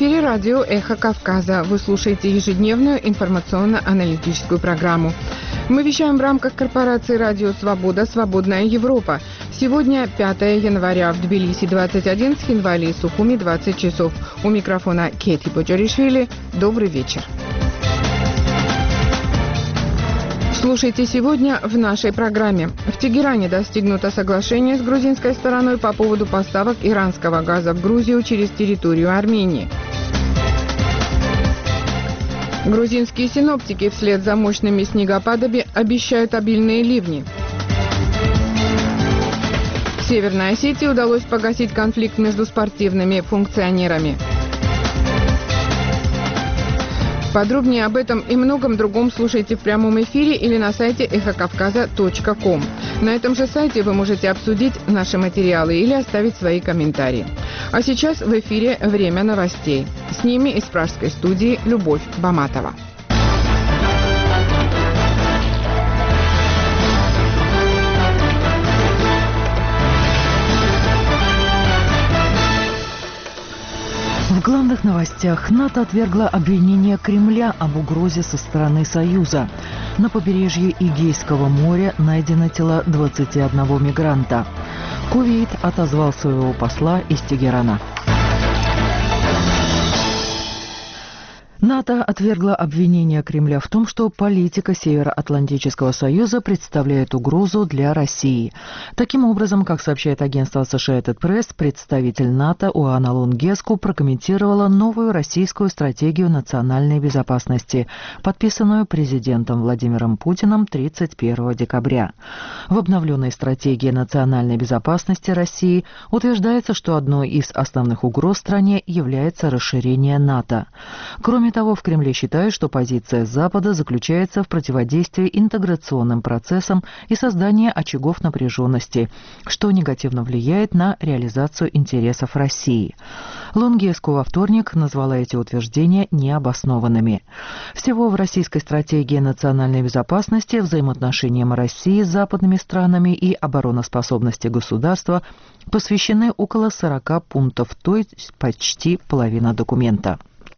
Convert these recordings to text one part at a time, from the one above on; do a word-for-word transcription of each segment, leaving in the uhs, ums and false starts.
эфире радио «Эхо Кавказа». Вы слушаете ежедневную информационно-аналитическую программу. Мы вещаем в рамках корпорации «Радио Свобода. Свободная Европа». Сегодня пятое января, в Тбилиси двадцать один, с Хинвали и Сухуми двадцать часов. У микрофона Кети Боджаришвили. Добрый вечер. Слушайте сегодня в нашей программе. В Тегеране достигнуто соглашение с грузинской стороной по поводу поставок иранского газа в Грузию через территорию Армении. Грузинские синоптики вслед за мощными снегопадами обещают обильные ливни. В Северной Осетии удалось погасить конфликт между спортивными функционерами. Подробнее об этом и многом другом слушайте в прямом эфире или на сайте эхо кавказа точка ком. На этом же сайте вы можете обсудить наши материалы или оставить свои комментарии. А сейчас в эфире «Время новостей». С ними из пражской студии Любовь Баматова. В главных новостях. НАТО отвергла обвинение Кремля об угрозе со стороны Союза. На побережье Эгейского моря найдено тела двадцати одного мигранта. Кувейт отозвал своего посла из Тегерана. НАТО отвергла обвинение Кремля в том, что политика Североатлантического союза представляет угрозу для России. Таким образом, как сообщает агентство Associated Press, представитель НАТО Уана Лунгеску прокомментировала новую российскую стратегию национальной безопасности, подписанную президентом Владимиром Путиным тридцать первого декабря. В обновленной стратегии национальной безопасности России утверждается, что одной из основных угроз стране является расширение НАТО. Кроме того, в Кремле считают, что позиция Запада заключается в противодействии интеграционным процессам и создании очагов напряженности, что негативно влияет на реализацию интересов России. Лунгеску во вторник назвала эти утверждения необоснованными. Всего в российской стратегии национальной безопасности, взаимоотношениям России с западными странами и обороноспособности государства посвящены около сорока пунктов, то есть почти половина документа.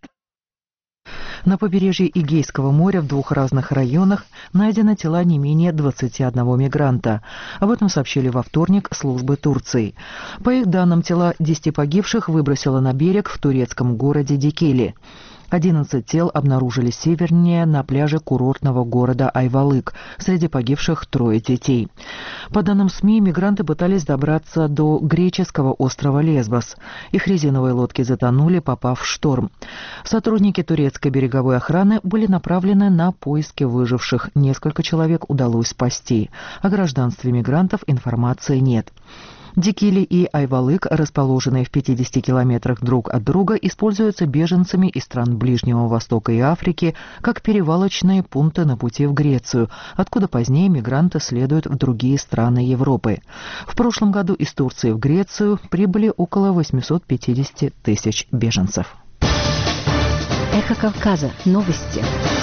На побережье Эгейского моря в двух разных районах найдено тела не менее двадцати одного мигранта. Об этом сообщили во вторник службы Турции. По их данным, тела десяти погибших выбросило на берег в турецком городе Дикели. одиннадцать тел обнаружили севернее на пляже курортного города Айвалык. Среди погибших трое детей. По данным СМИ, мигранты пытались добраться до греческого острова Лесбос. Их резиновые лодки затонули, попав в шторм. Сотрудники турецкой береговой охраны были направлены на поиски выживших. Несколько человек удалось спасти. О гражданстве мигрантов информации нет. Дикили и Айвалык, расположенные в пятидесяти километрах друг от друга, используются беженцами из стран Ближнего Востока и Африки как перевалочные пункты на пути в Грецию, откуда позднее мигранты следуют в другие страны Европы. В прошлом году из Турции в Грецию прибыли около восьмисот пятидесяти тысяч беженцев. Эхо Кавказа. Новости.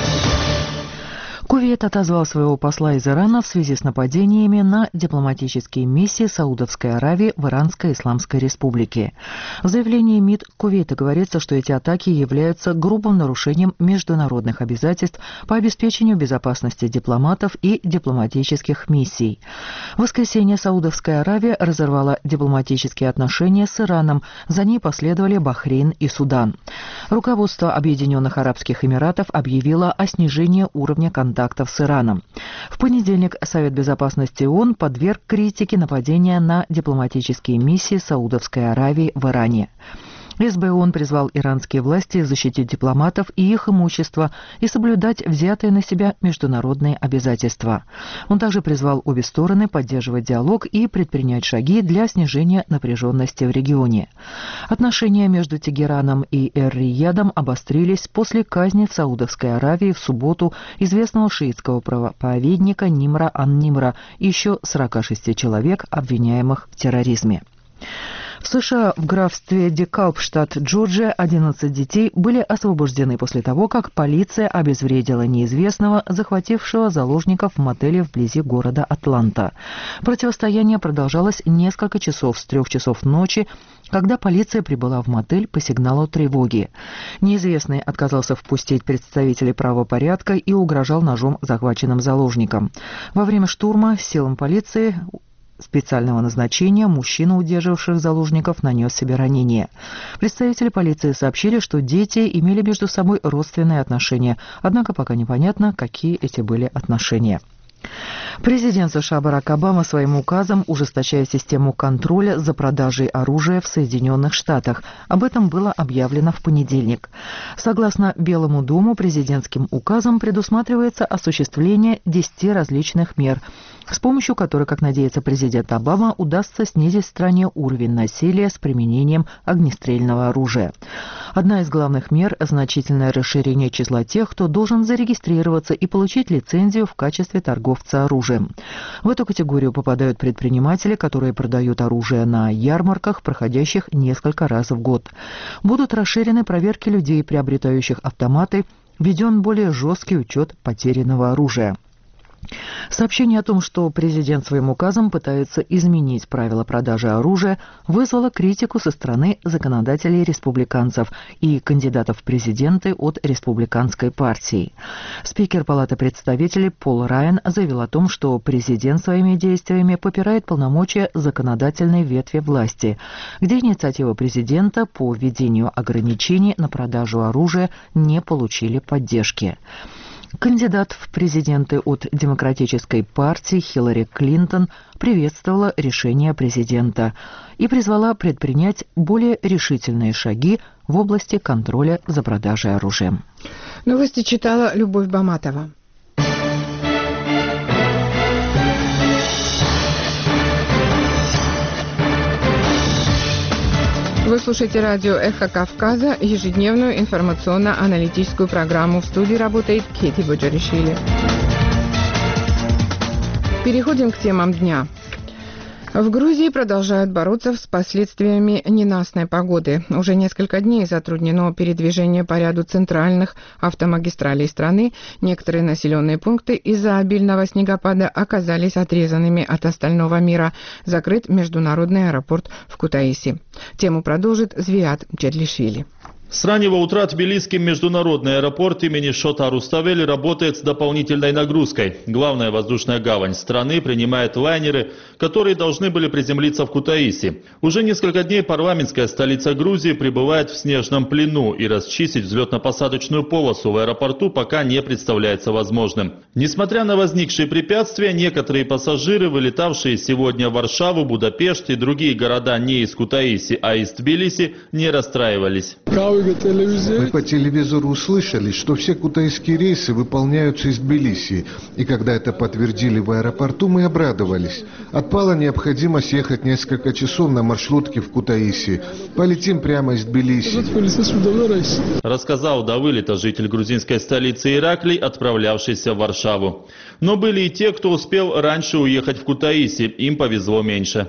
Кувейт отозвал своего посла из Ирана в связи с нападениями на дипломатические миссии Саудовской Аравии в Иранской Исламской Республике. В заявлении МИД Кувейта говорится, что эти атаки являются грубым нарушением международных обязательств по обеспечению безопасности дипломатов и дипломатических миссий. В воскресенье Саудовская Аравия разорвала дипломатические отношения с Ираном, за ней последовали Бахрейн и Судан. Руководство Объединенных Арабских Эмиратов объявило о снижении уровня контактов с Ираном. В понедельник Совет Безопасности ООН подверг критике нападения на дипломатические миссии Саудовской Аравии в Иране. СБ призвал иранские власти защитить дипломатов и их имущество и соблюдать взятые на себя международные обязательства. Он также призвал обе стороны поддерживать диалог и предпринять шаги для снижения напряженности в регионе. Отношения между Тегераном и Эр-Риядом обострились после казни в Саудовской Аравии в субботу известного шиитского проповедника Нимра ан-Нимра и еще сорока шести человек, обвиняемых в терроризме. В США в графстве Декалб, штат Джорджия, одиннадцать детей были освобождены после того, как полиция обезвредила неизвестного, захватившего заложников в мотеле вблизи города Атланта. Противостояние продолжалось несколько часов с трех часов ночи, когда полиция прибыла в мотель по сигналу тревоги. Неизвестный отказался впустить представителей правопорядка и угрожал ножом захваченным заложникам. Во время штурма силам полиции специального назначения мужчина, удерживавших заложников, нанес себе ранение. Представители полиции сообщили, что дети имели между собой родственные отношения, однако пока непонятно, какие эти были отношения. Президент США Барак Обама своим указом ужесточает систему контроля за продажей оружия в Соединенных Штатах. Об этом было объявлено в понедельник. Согласно Белому дому, президентским указом предусматривается осуществление десяти различных мер, с помощью которых, как надеется президент Обама, удастся снизить в стране уровень насилия с применением огнестрельного оружия. Одна из главных мер – значительное расширение числа тех, кто должен зарегистрироваться и получить лицензию в качестве торговца оружием. В эту категорию попадают предприниматели, которые продают оружие на ярмарках, проходящих несколько раз в год. Будут расширены проверки людей, приобретающих автоматы, введен более жесткий учет потерянного оружия. Сообщение о том, что президент своим указом пытается изменить правила продажи оружия, вызвало критику со стороны законодателей республиканцев и кандидатов в президенты от республиканской партии. Спикер Палаты представителей Пол Райан заявил о том, что президент своими действиями попирает полномочия законодательной ветви власти, где инициатива президента по введению ограничений на продажу оружия не получили поддержки. Кандидат в президенты от Демократической партии Хиллари Клинтон приветствовала решение президента и призвала предпринять более решительные шаги в области контроля за продажей оружия. Новости читала Любовь Баматова. Вы слушаете радио «Эхо Кавказа», ежедневную информационно-аналитическую программу. В студии работает Кети Боджаришвили. Переходим к темам дня. В Грузии продолжают бороться с последствиями ненастной погоды. Уже несколько дней затруднено передвижение по ряду центральных автомагистралей страны. Некоторые населенные пункты из-за обильного снегопада оказались отрезанными от остального мира. Закрыт международный аэропорт в Кутаиси. Тему продолжит Звиат Джедлишвили. С раннего утра Тбилисский международный аэропорт имени Шота Руставели работает с дополнительной нагрузкой. Главная воздушная гавань страны принимает лайнеры, которые должны были приземлиться в Кутаиси. Уже несколько дней парламентская столица Грузии пребывает в снежном плену, и расчистить взлетно-посадочную полосу в аэропорту пока не представляется возможным. Несмотря на возникшие препятствия, некоторые пассажиры, вылетавшие сегодня в Варшаву, Будапешт и другие города не из Кутаиси, а из Тбилиси, не расстраивались. Мы по телевизору услышали, что все кутаисские рейсы выполняются из Тбилиси, и когда это подтвердили в аэропорту, мы обрадовались. Отпала необходимость ехать несколько часов на маршрутке в Кутаиси. Полетим прямо из Тбилиси. Рассказал до вылета житель грузинской столицы Ираклий, отправлявшийся в Варшаву. Но были и те, кто успел раньше уехать в Кутаиси, им повезло меньше.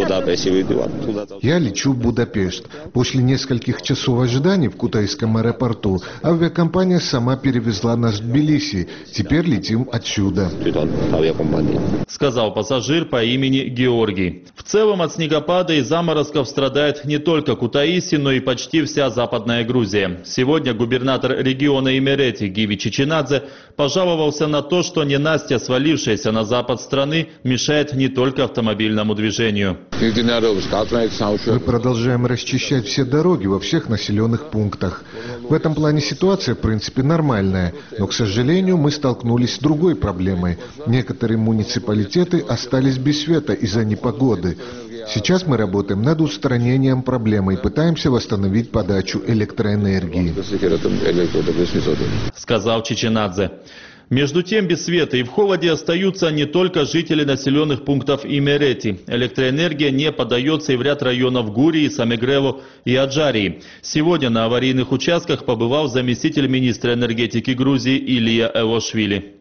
Я лечу в Будапешт. После нескольких часов ожидания в кутаисском аэропорту авиакомпания сама перевезла нас в Тбилиси. Теперь летим отсюда. Сказал пассажир по имени Георгий. В целом от снегопада и заморозков страдает не только Кутаиси, но и почти вся Западная Грузия. Сегодня губернатор региона Имерети Гиви Чичинадзе пожаловался на то, что ненастья, свалившаяся на запад страны, мешает не только автомобильному движению. Мы продолжаем расчищать все дороги во всех населенных пунктах. В этом плане ситуация, в принципе, нормальная. Но, к сожалению, мы столкнулись с другой проблемой. Некоторые муниципалитеты остались без света из-за непогоды. Сейчас мы работаем над устранением проблемы и пытаемся восстановить подачу электроэнергии. Сказал Чичинадзе. Между тем, без света и в холоде остаются не только жители населенных пунктов Имерети. Электроэнергия не подается и в ряд районов Гурии, Самегрево и Аджарии. Сегодня на аварийных участках побывал заместитель министра энергетики Грузии Илья Эвошвили.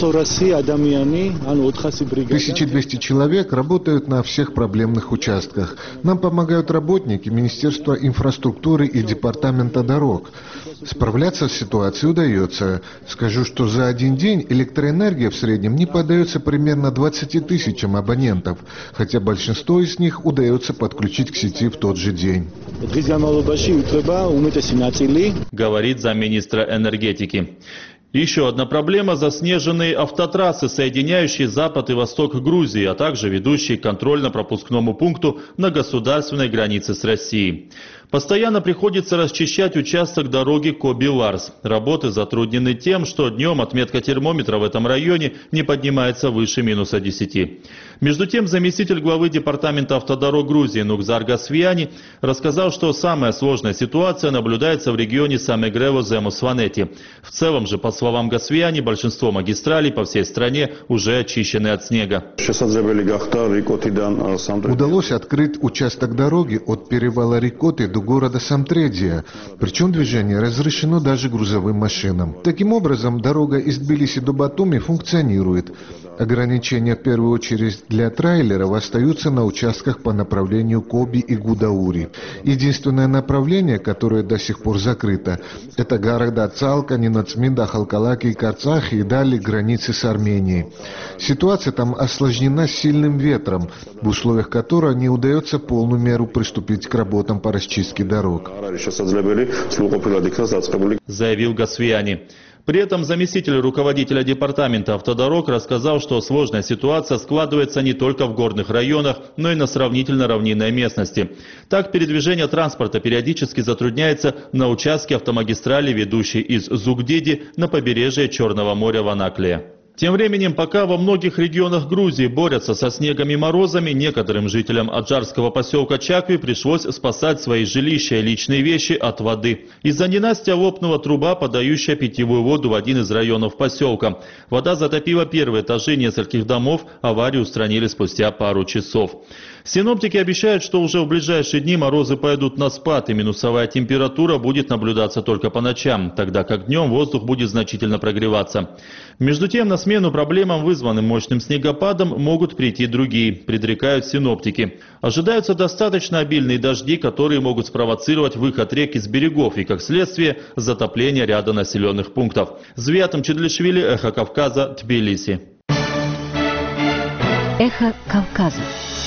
тысяча двести человек работают на всех проблемных участках. Нам помогают работники Министерства инфраструктуры и Департамента дорог. Справляться с ситуацией удается. Скажу, что за один день электроэнергия в среднем не подается примерно двадцати тысячам абонентов, хотя большинство из них удается подключить к сети в тот же день. Говорит замминистра энергетики. Еще одна проблема – заснеженные автотрассы, соединяющие запад и восток Грузии, а также ведущие к контрольно-пропускному пункту на государственной границе с Россией. Постоянно приходится расчищать участок дороги Коби-Варс. Работы затруднены тем, что днем отметка термометра в этом районе не поднимается выше минуса десяти. Между тем, заместитель главы Департамента автодорог Грузии Нукзар Гасвияни рассказал, что самая сложная ситуация наблюдается в регионе Самегрево-Земус-Ванети. В целом же, по словам Гасвияни, большинство магистралей по всей стране уже очищены от снега. Удалось открыть участок дороги от перевала Рикоты до города Самтредия, причем движение разрешено даже грузовым машинам. Таким образом, дорога из Тбилиси до Батуми функционирует. Ограничения в первую очередь для трейлеров остаются на участках по направлению Коби и Гудаури. Единственное направление, которое до сих пор закрыто, это города Цалка, Нинацминда, Халкалаки и Карцах и далее границы с Арменией. Ситуация там осложнена сильным ветром, в условиях которого не удается в полную меру приступить к работам по расчистке дорог. Заявил Гасвияни. При этом заместитель руководителя департамента автодорог рассказал, что сложная ситуация складывается не только в горных районах, но и на сравнительно равнинной местности. Так, передвижение транспорта периодически затрудняется на участке автомагистрали, ведущей из Зугдиди на побережье Черного моря в Анаклии. Тем временем, пока во многих регионах Грузии борются со снегом и морозами, некоторым жителям аджарского поселка Чакви пришлось спасать свои жилища и личные вещи от воды. Из-за ненастья лопнула труба, подающая питьевую воду в один из районов поселка. Вода затопила первые этажи нескольких домов, аварию устранили спустя пару часов. Синоптики обещают, что уже в ближайшие дни морозы пойдут на спад, и минусовая температура будет наблюдаться только по ночам, тогда как днем воздух будет значительно прогреваться. Между тем, на смену проблемам, вызванным мощным снегопадом, могут прийти другие, предрекают синоптики. Ожидаются достаточно обильные дожди, которые могут спровоцировать выход рек из берегов и, как следствие, затопление ряда населенных пунктов. Звиатом Чедлишвили, Эхо Кавказа, Тбилиси. Эхо Кавказа.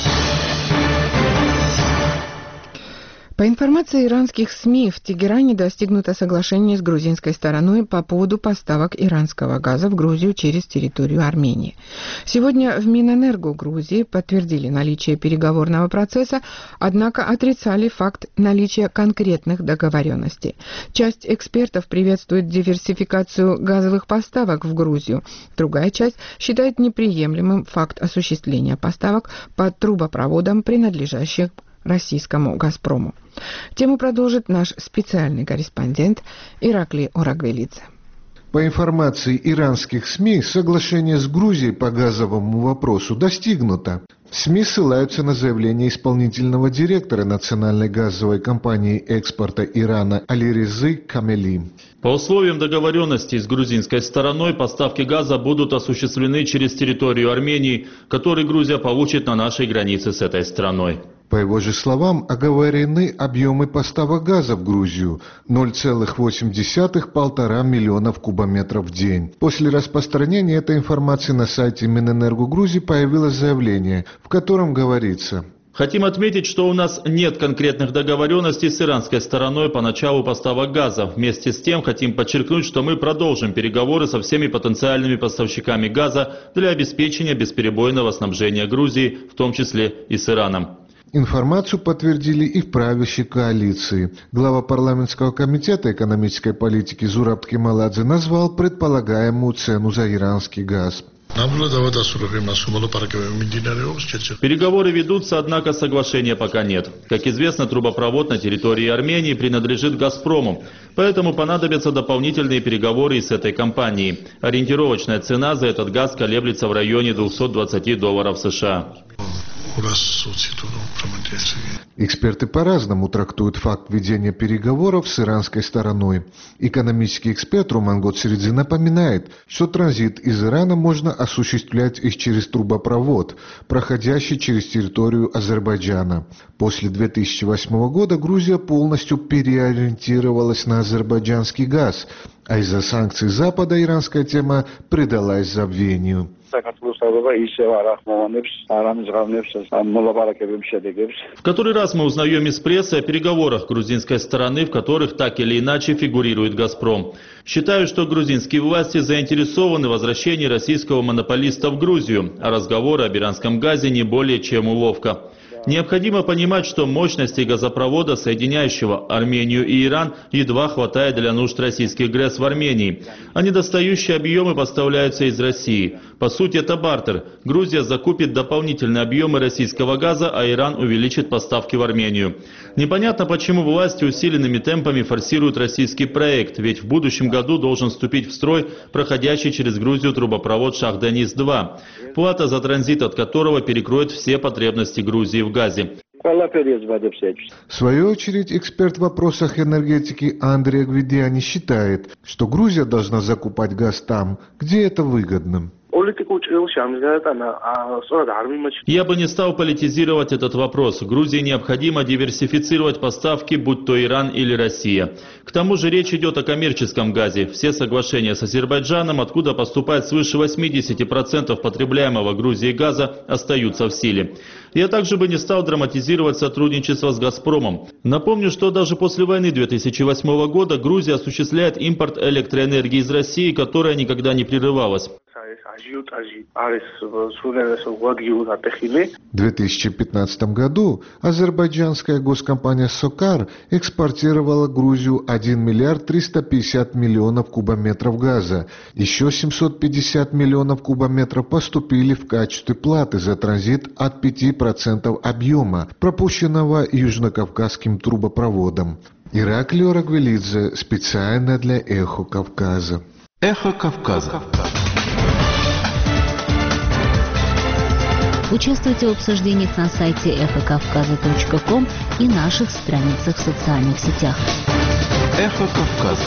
По информации иранских СМИ, в Тегеране достигнуто соглашение с грузинской стороной по поводу поставок иранского газа в Грузию через территорию Армении. Сегодня в Минэнерго Грузии подтвердили наличие переговорного процесса, однако отрицали факт наличия конкретных договоренностей. Часть экспертов приветствует диверсификацию газовых поставок в Грузию. Другая часть считает неприемлемым факт осуществления поставок по трубопроводам, принадлежащих российскому «Газпрому». Тему продолжит наш специальный корреспондент Ираклий Орагвелидзе. По информации иранских СМИ, соглашение с Грузией по газовому вопросу достигнуто. СМИ ссылаются на заявление исполнительного директора национальной газовой компании экспорта Ирана Алирезы Камели. По условиям договоренности с грузинской стороной поставки газа будут осуществлены через территорию Армении, который Грузия получит на нашей границе с этой страной. По его же словам, оговорены объемы поставок газа в Грузию – ноль целых восемь десятых - полтора миллионов кубометров в день. После распространения этой информации на сайте Минэнерго Грузии появилось заявление, в котором говорится: Хотим отметить, что у нас нет конкретных договоренностей с иранской стороной по началу поставок газа. Вместе с тем хотим подчеркнуть, что мы продолжим переговоры со всеми потенциальными поставщиками газа для обеспечения бесперебойного снабжения Грузии, в том числе и с Ираном. Информацию подтвердили и в правящей коалиции. Глава парламентского комитета экономической политики Зураб Кемаладзе назвал предполагаемую цену за иранский газ. Переговоры ведутся, однако соглашения пока нет. Как известно, трубопровод на территории Армении принадлежит «Газпрому», поэтому понадобятся дополнительные переговоры и с этой компанией. Ориентировочная цена за этот газ колеблется в районе двухсот двадцати долларов США. Эксперты по-разному трактуют факт ведения переговоров с иранской стороной. Экономический эксперт Роман Гоцеридзе напоминает, что транзит из Ирана можно осуществлять и через трубопровод, проходящий через территорию Азербайджана. После две тысячи восьмого года Грузия полностью переориентировалась на азербайджанский газ, а из-за санкций Запада иранская тема предалась забвению. В который раз мы узнаем из прессы о переговорах грузинской стороны, в которых так или иначе фигурирует «Газпром». Считаю, что грузинские власти заинтересованы в возвращении российского монополиста в Грузию, а разговоры об иранском газе не более чем уловка. Необходимо понимать, что мощности газопровода, соединяющего Армению и Иран, едва хватает для нужд российских ГРЭС в Армении, а недостающие объемы поставляются из России. По сути, это бартер. Грузия закупит дополнительные объемы российского газа, а Иран увеличит поставки в Армению. Непонятно, почему власти усиленными темпами форсируют российский проект, ведь в будущем году должен вступить в строй проходящий через Грузию трубопровод Шах-Денис-два, плата за транзит от которого перекроет все потребности Грузии в газе. В свою очередь, эксперт в вопросах энергетики Андрей Гвидиани считает, что Грузия должна закупать газ там, где это выгодно. Я бы не стал политизировать этот вопрос. Грузии необходимо диверсифицировать поставки, будь то Иран или Россия. К тому же речь идет о коммерческом газе. Все соглашения с Азербайджаном, откуда поступает свыше восьмидесяти процентов потребляемого Грузией газа, остаются в силе. Я также бы не стал драматизировать сотрудничество с «Газпромом». Напомню, что даже после войны две тысячи восьмого года Грузия осуществляет импорт электроэнергии из России, которая никогда не прерывалась. В две тысячи пятнадцатом году азербайджанская госкомпания «Сокар» экспортировала в Грузию один миллиард триста пятьдесят миллионов кубометров газа. Еще семьсот пятьдесят миллионов кубометров поступили в качестве платы за транзит от пяти процентов объема, пропущенного Южно-Кавказским трубопроводом. Ираклий Орагвелидзе специально для «Эхо Кавказа». «Эхо Кавказа». Участвуйте в обсуждениях на сайте эхо кавказа точка ком и наших страницах в социальных сетях. Эхо Кавказа.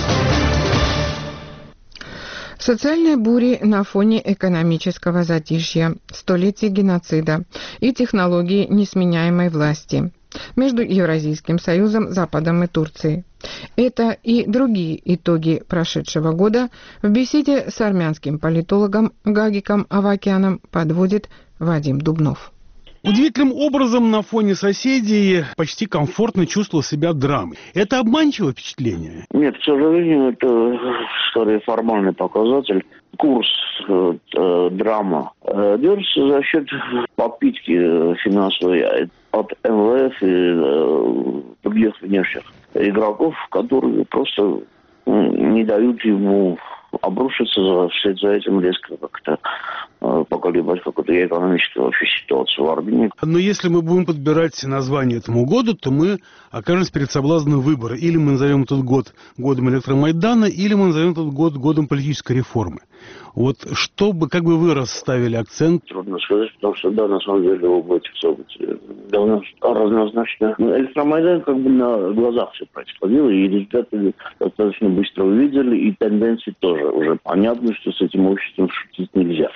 Социальные бури на фоне экономического затишья, столетий геноцида и технологии несменяемой власти между Евразийским Союзом, Западом и Турцией. Это и другие итоги прошедшего года в беседе с армянским политологом Гагиком Авакяном подводит Вадим Дубнов. Удивительным образом на фоне соседей почти комфортно чувствовал себя драмой. Это обманчивое впечатление? Нет, к сожалению, это скорее формальный показатель. Курс э, драма э, держится за счет попытки финансовой от эм вэ эф и э, других внешних игроков, которые просто э, не дают ему обрушиться за, вслед за этим резко как-то э, поколебать какую-то экономическую вообще ситуацию в Армении. Но если мы будем подбирать название этому году, то мы окажемся перед соблазном выбора. Или мы назовем этот год годом электромайдана, или мы назовем этот год годом политической реформы. Вот что бы, как бы вы расставили акцент? Трудно сказать, потому что, да, на самом деле, оба этих событий довольно разнозначно. Электромайдан как бы на глазах все происходило, и результаты достаточно быстро увидели, и тенденции тоже уже понятно, что с этим обществом шутить нельзя.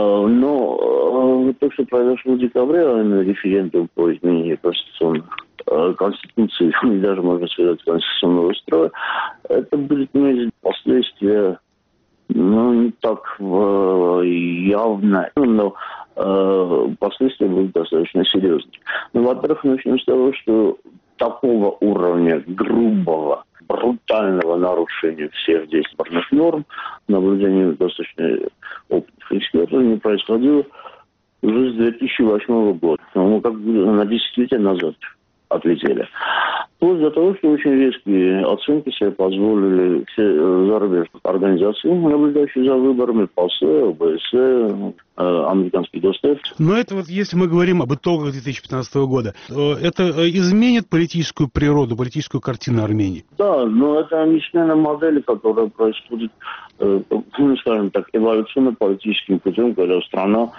Но то, что произошло в декабре, референдум по изменению конституционных Конституции, и даже, можно сказать, конституционного строя, это будет иметь последствия, ну, не так э, явно, но э, последствия будут достаточно серьезные. Ну, во-первых, начнем с того, что такого уровня грубого, брутального нарушения всех действительных норм, наблюдению достаточно опытных экспертов, не происходило уже с две тысячи восьмого года. Мы как бы на десять лет назад отлетели. Вплоть до того, что очень резкие оценки себе позволили все зарубежные организации, наблюдающие за выборами, ПАСЕ, ОБСЕ, американский Гостеф. Но это вот, если мы говорим об итогах две тысячи пятнадцатого года, это изменит политическую природу, политическую картину Армении? Да, но это не смена модели, которая происходит, ну, скажем так, эволюционно-политическим путем, когда страна,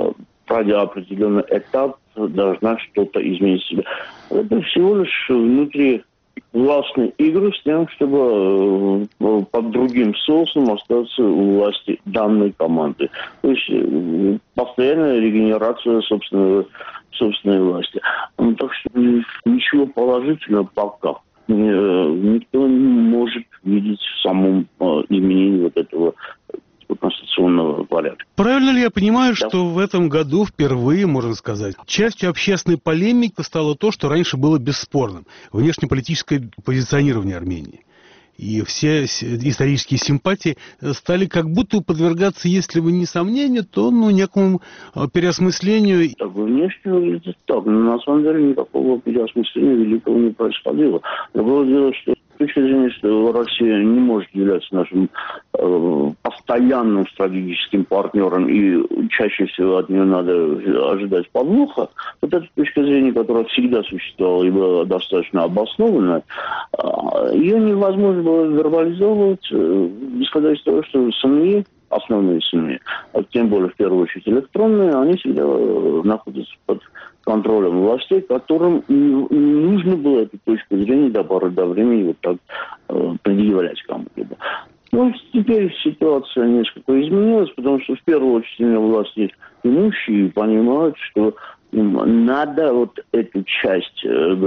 пройдя определенный этап, должна что-то изменить себя. Это всего лишь внутри властные игры с тем, чтобы э, под другим соусом остаться у власти данной команды. То есть э, постоянная регенерация собственной, собственной власти. Ну, так что ничего положительного пока э, никто не может видеть в самом э, изменении вот этого конституционного порядка. Правильно ли я понимаю, да. что в этом году впервые, можно сказать, частью общественной полемики стало то, что раньше было бесспорным – внешнеполитическое позиционирование Армении? И все исторические симпатии стали как будто подвергаться, если бы не сомнению, то ну, некому переосмыслению. Так, внешне выглядит так, но на самом деле никакого переосмысления великого не происходило. Другое дело, что с точки зрения, что Россия не может являться нашим э, постоянным стратегическим партнером, и чаще всего от нее надо ожидать подвоха, вот эта точка зрения, которая всегда существовала и была достаточно обоснованная, э, ее невозможно было вербализовывать, э, исходя из того, что СМИ, основные СМИ, а тем более в первую очередь электронные, они всегда э, находятся под контролем властей, которым не нужно было эту точку зрения до поры до времени вот так э, предъявлять кому-либо. Ну, теперь ситуация несколько изменилась, потому что в первую очередь власти имущие понимают, что им надо вот эту часть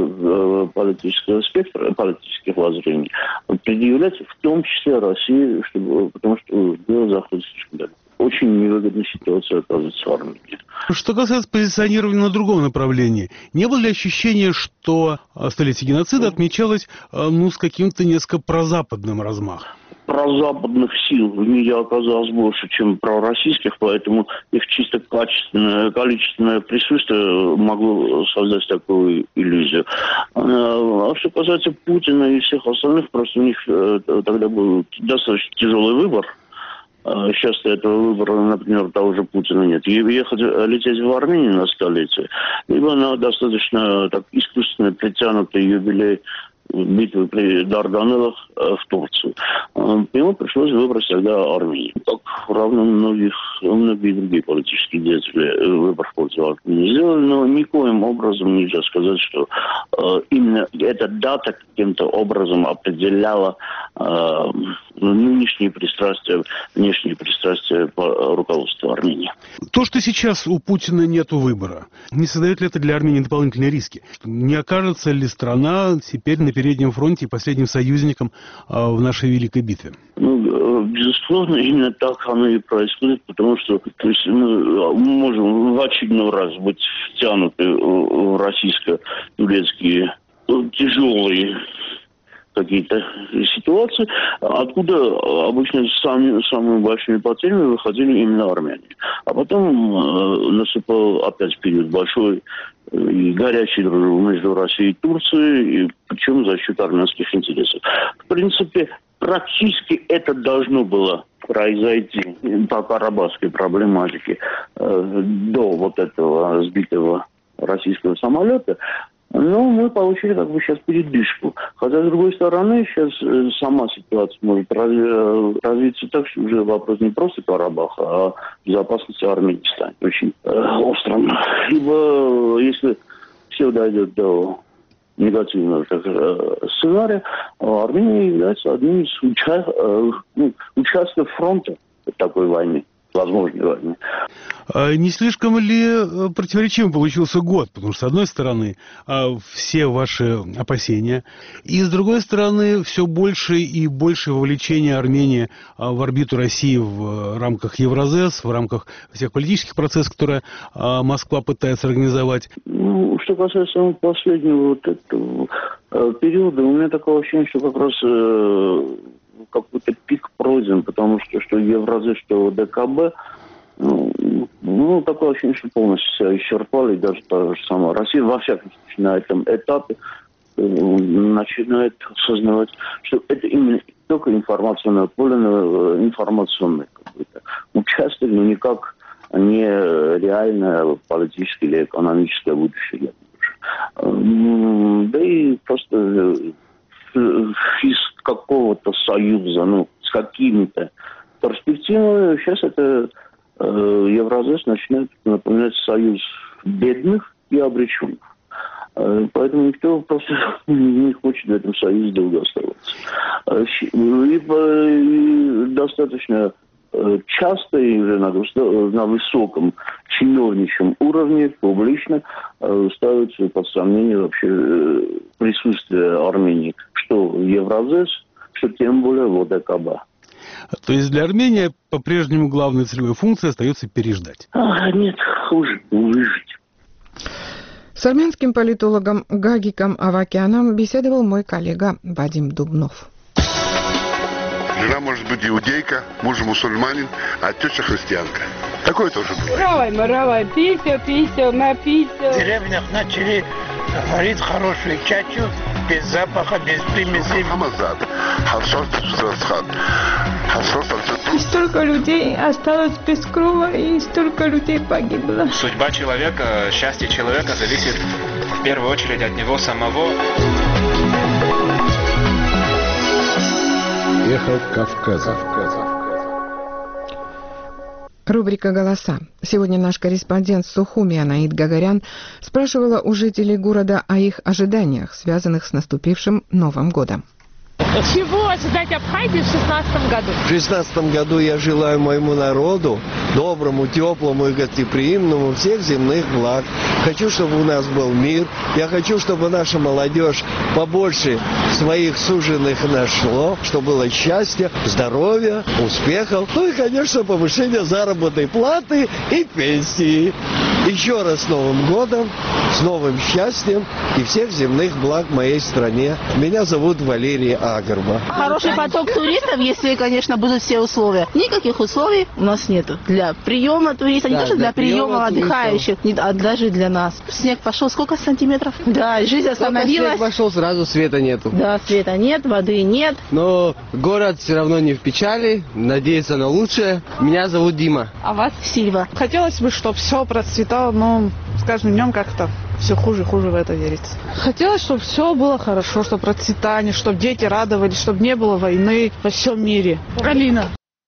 э, политического спектра, политических воззрений предъявлять, в том числе России, чтобы, потому что дело заходит слишком далеко. Очень невыгодная ситуация оказывается в Армении. Что касается позиционирования на другом направлении, не было ли ощущения, что столетие геноцида отмечалось ну, с каким-то несколько прозападным размахом? Прозападных сил в мире оказалось больше, чем пророссийских, поэтому их чисто качественное, количественное присутствие могло создать такую иллюзию. А что касается Путина и всех остальных, просто у них тогда был достаточно тяжелый выбор. Сейчас этого выбора, например, того же Путина нет. Ехать, лететь в Армению на столетие, либо на достаточно так искусственно притянутый юбилей битвы при Дарданеллах в Турцию. Ему пришлось выбрать тогда Армению. Так равно многих, многие другие политические деятели выбор в пользу Армении сделали, но никоим образом нельзя сказать, что э, именно эта дата каким-то образом определяла э, нынешние пристрастия, внешние пристрастия по руководству Армении. То, что сейчас у Путина нет выбора, не создает ли это для Армении дополнительные риски? Не окажется ли страна теперь на переднем фронте и последним союзником а, в нашей великой битве? Ну, безусловно, именно так оно и происходит, потому что то есть, мы можем в очередной раз быть втянуты в российско-турецкие тяжелые какие-то ситуации, откуда обычно сами, самыми большими потерями выходили именно армяне. А потом э, наступал опять период большой и горячей дружбы между Россией и Турцией, и, причем за счет армянских интересов. В принципе, практически это должно было произойти по карабахской проблематике э, до вот этого сбитого российского самолета. Но мы получили как бы сейчас передышку. Хотя, с другой стороны, сейчас сама ситуация может развиться так, что уже вопрос не просто Карабаха, а безопасности Армении станет очень э, острым. Либо, если все дойдет до негативного так, сценария, Армения является одним из уча... э, ну, участков фронта такой войны. Возможной войны. Не слишком ли противоречивым получился год? Потому что, с одной стороны, все ваши опасения, и, с другой стороны, все больше и больше вовлечения Армении в орбиту России в рамках Евразес, в рамках всех политических процессов, которые Москва пытается организовать. Ну, что касается самого последнего вот этого периода, у меня такое ощущение, что как раз какой-то пик пройден, потому что что Евразес, что ДКБ, ну, ну, такое ощущение, что полностью себя исчерпали, и даже та же самая Россия, во всяком случае, на этом этапе, начинают осознавать, что это именно только информационное поле, информационный какой-то участок, но никак не реальное политическое или экономическое будущее. Да и просто из какого-то союза, ну, с какими-то перспективами, сейчас это э, Евразес начинает напоминать союз бедных и обреченных. Э, поэтому никто просто не хочет в этом союзе долго оставаться. Э, и, и достаточно часто и уже на, на высоком чиновничьем уровне публично э, ставится под сомнение вообще э, присутствие Армении, что в Евразес, что тем более в ОДКБ. То есть для Армении по-прежнему главной целевой функцией остается переждать? А, нет, хуже, выжить. С армянским политологом Гагиком Авакяном беседовал мой коллега Вадим Дубнов. Жена может быть иудейка, муж мусульманин, а теща христианка. Такое тоже бывает. Равай, маравай, пися, пися, напися. В деревнях начали варить хорошую чачу, без запаха, без примесей. Хамазад, хасот, срасхат, хасот, и столько людей осталось без крова, и столько людей погибло. Судьба человека, счастье человека зависит в первую очередь от него самого. Эхо Кавказа. Рубрика «Голоса». Сегодня наш корреспондент в Сухуми Анаид Гагарян спрашивала у жителей города о их ожиданиях, связанных с наступившим Новым годом. Чего ожидать Абхазии в шестнадцатом году? В шестнадцатом году я желаю моему народу, доброму, теплому и гостеприимному, всех земных благ. Хочу, чтобы у нас был мир. Я хочу, чтобы наша молодежь побольше своих суженых нашло, чтобы было счастье, здоровья, успехов. Ну и, конечно, повышение заработной платы и пенсии. Еще раз с Новым годом, с новым счастьем и всех земных благ моей стране. Меня зовут Валерий Агрба. Хороший поток туристов, если, конечно, будут все условия. Никаких условий у нас нету. Для приема туристов, да, не то, что для, для приема, приема отдыхающих, а даже для нас. Снег пошел сколько сантиметров? Да, жизнь остановилась. Снег пошел, сразу света нету. Да, света нет, воды нет. Но город все равно не в печали, надеется на лучшее. Меня зовут Дима. А вас? Сильва. Хотелось бы, чтобы все процветало, но с каждым днем как-то все хуже и хуже в это верится. Хотелось, чтобы все было хорошо, чтобы процветание, чтобы дети радовались, чтобы не было войны во всем мире. Алина.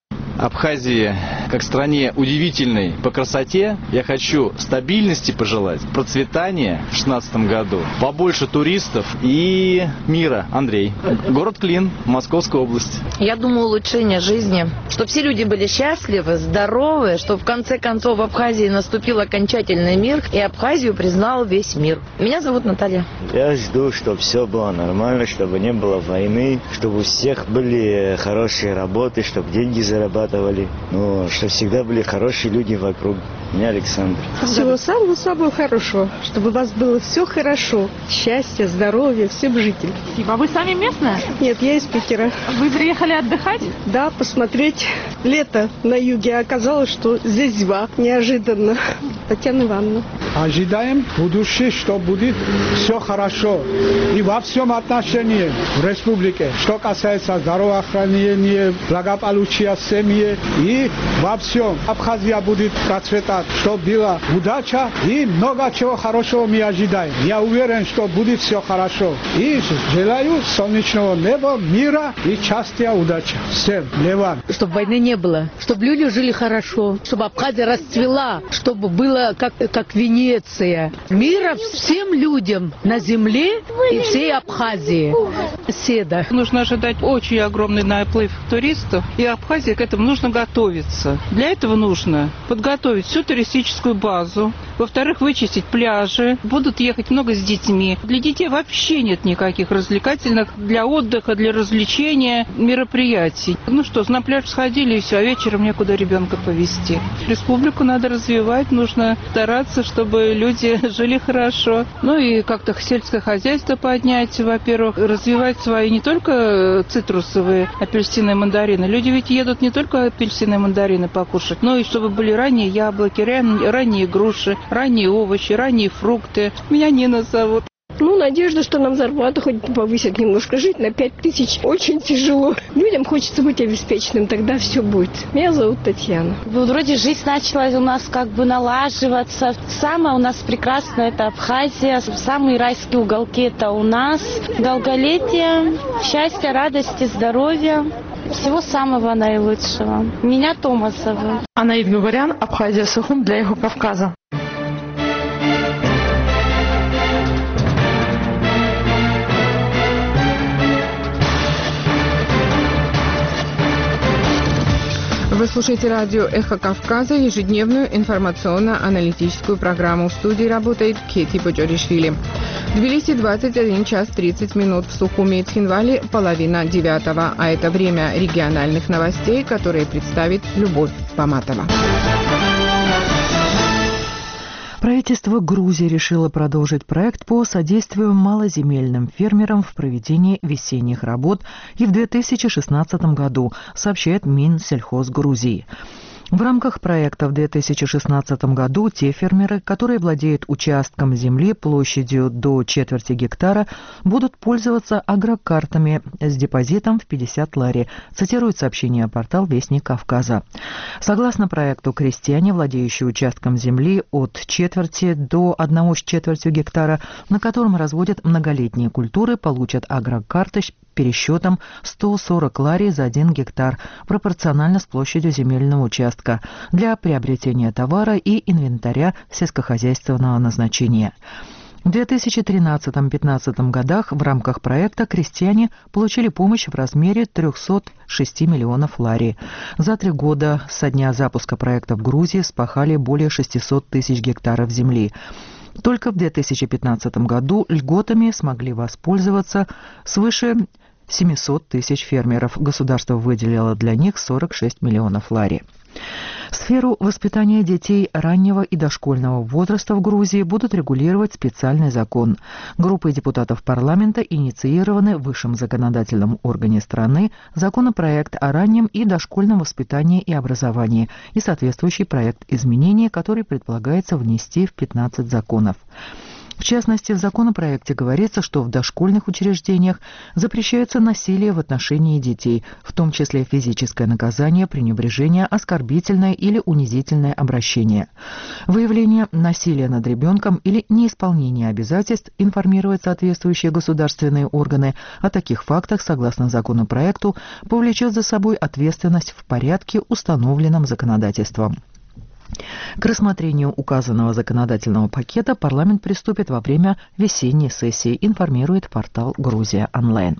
Абхазии, как стране удивительной по красоте, я хочу стабильности пожелать, процветания в шестнадцатом году, побольше туристов и мира. Андрей. Город Клин, Московская область. Я думаю, улучшение жизни, чтобы все люди были счастливы, здоровы, чтобы в конце концов в Абхазии наступил окончательный мир, и Абхазию признал весь мир. Меня зовут Наталья. Я жду, чтобы все было нормально, чтобы не было войны, чтобы у всех были хорошие работы, чтобы деньги зарабатывали. Ну, что всегда были хорошие люди вокруг. Меня Александр. Всего самого-самого хорошего. Чтобы у вас было все хорошо. Счастья, здоровья, всем жителям. А вы сами местная? Нет, я из Питера. Вы приехали отдыхать? Да, посмотреть лето на юге. Оказалось, что здесь зима. Неожиданно. Татьяна Ивановна. Ожидаем в будущем, что будет все хорошо. И во всем отношении в республике. Что касается здравоохранения, благополучия семьи и во всем. Абхазия будет процветать. Чтобы была удача и много чего хорошего мы ожидаем. Я уверен, что будет все хорошо. И желаю солнечного неба, мира и счастья, удачи. Всем. Леван. Чтобы войны не было. Чтобы люди жили хорошо. Чтобы Абхазия расцвела. Чтобы было как, как Венеция. Мира всем людям на земле и всей Абхазии. Седа. Нужно ожидать очень огромный наплыв туристов. И Абхазия к этому нужно готовиться. Для этого нужно подготовить всю туристическую базу. Во-вторых, вычистить пляжи. Будут ехать много с детьми. Для детей вообще нет никаких развлекательных для отдыха, для развлечения мероприятий. Ну что, на пляж сходили и все, а вечером некуда ребенка повезти. Республику надо развивать, нужно стараться, чтобы люди жили хорошо. Ну и как-то сельское хозяйство поднять, во-первых, развивать свои не только цитрусовые апельсины и мандарины. Люди ведь едут не только апельсины и мандарины покушать, но и чтобы были ранние яблоки, ранние груши, ранние овощи, ранние фрукты. Меня Нина зовут. Ну, надежда, что нам зарплату хоть повысят немножко. Жить на пять тысяч очень тяжело. Людям хочется быть обеспеченным, тогда все будет. Меня зовут Татьяна. Вроде жизнь начала у нас как бы налаживаться. Самое у нас прекрасное это Абхазия. Самые райские уголки это у нас. Долголетие, счастья, радости, здоровья. Всего самого наилучшего. Меня Тома зовут. Анаид Гугарян, Абхазия, Сухум для Эхо Кавказа. Вы слушаете радио «Эхо Кавказа», ежедневную информационно-аналитическую программу. В студии работает Кети Бочоришвили. В Тбилиси двадцать один час тридцать минут, в Сухуми и Цхинвале половина девятого, а это время региональных новостей, которые представит Любовь Баматова. Правительство Грузии решило продолжить проект по содействию малоземельным фермерам в проведении весенних работ и в две тысячи шестнадцатом году, сообщает Минсельхоз Грузии. В рамках проекта в две тысячи шестнадцатом году те фермеры, которые владеют участком земли площадью до четверти гектара, будут пользоваться агрокартами с депозитом в пятьдесят лари, цитирует сообщение портал «Вестник Кавказа». Согласно проекту, крестьяне, владеющие участком земли от четверти до одного с четвертью гектара, на котором разводят многолетние культуры, получат агрокарты с пересчетом сто сорок лари за один гектар, пропорционально с площадью земельного участка, для приобретения товара и инвентаря сельскохозяйственного назначения. В две тысячи тринадцатом — две тысячи пятнадцатом годах в рамках проекта крестьяне получили помощь в размере триста шесть миллионов лари. За три года со дня запуска проекта в Грузии вспахали более шестьсот тысяч гектаров земли. Только в две тысячи пятнадцатом году льготами смогли воспользоваться свыше семьсот тысяч фермеров. Государство выделило для них сорок шесть миллионов лари. Сферу воспитания детей раннего и дошкольного возраста в Грузии будут регулировать специальный закон. Группой депутатов парламента инициированы в высшем законодательном органе страны законопроект о раннем и дошкольном воспитании и образовании и соответствующий проект изменений, который предполагается внести в пятнадцать законов. В частности, в законопроекте говорится, что в дошкольных учреждениях запрещается насилие в отношении детей, в том числе физическое наказание, пренебрежение, оскорбительное или унизительное обращение. Выявление насилия над ребенком или неисполнение обязательств информировать соответствующие государственные органы о таких фактах, согласно законопроекту, повлечет за собой ответственность в порядке, установленном законодательством. К рассмотрению указанного законодательного пакета парламент приступит во время весенней сессии, информирует портал «Грузия онлайн».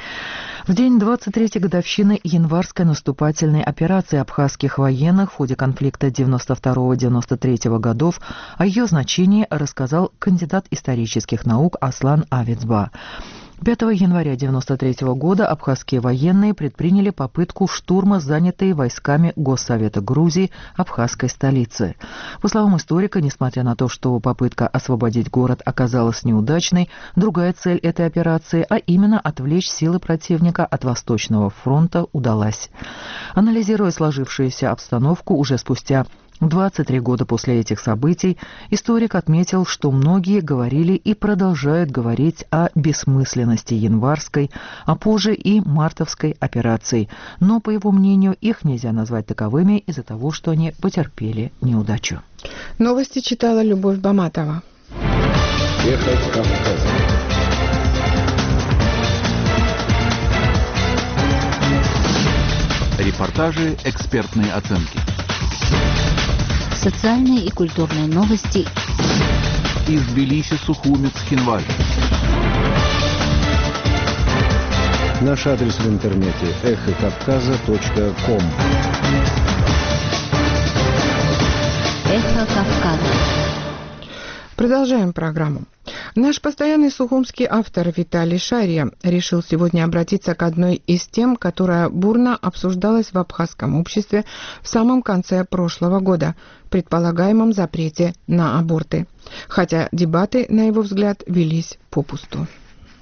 В день двадцать третьей годовщины январской наступательной операции абхазских военных в ходе конфликта девяносто второго — девяносто третьего годов о ее значении рассказал кандидат исторических наук Аслан Авицба. пятого января девяносто третьего года абхазские военные предприняли попытку штурма занятой войсками Госсовета Грузии абхазской столицы. По словам историка, несмотря на то, что попытка освободить город оказалась неудачной, другая цель этой операции, а именно отвлечь силы противника от Восточного фронта, удалась. Анализируя сложившуюся обстановку уже спустя двадцать три года после этих событий, историк отметил, что многие говорили и продолжают говорить о бессмысленности январской, а позже и мартовской операций, но, по его мнению, их нельзя назвать таковыми из-за того, что они потерпели неудачу. Новости читала Любовь Баматова. Репортажи, экспертные оценки. Социальные и культурные новости из Тбилиси, Сухуми, Цхинваль. Наш адрес в интернете эхо кавказа точка ком. Эхо Кавказа. Продолжаем программу. Наш постоянный сухумский автор Виталий Шария решил сегодня обратиться к одной из тем, которая бурно обсуждалась в абхазском обществе в самом конце прошлого года – предполагаемом запрете на аборты. Хотя дебаты, на его взгляд, велись попусту.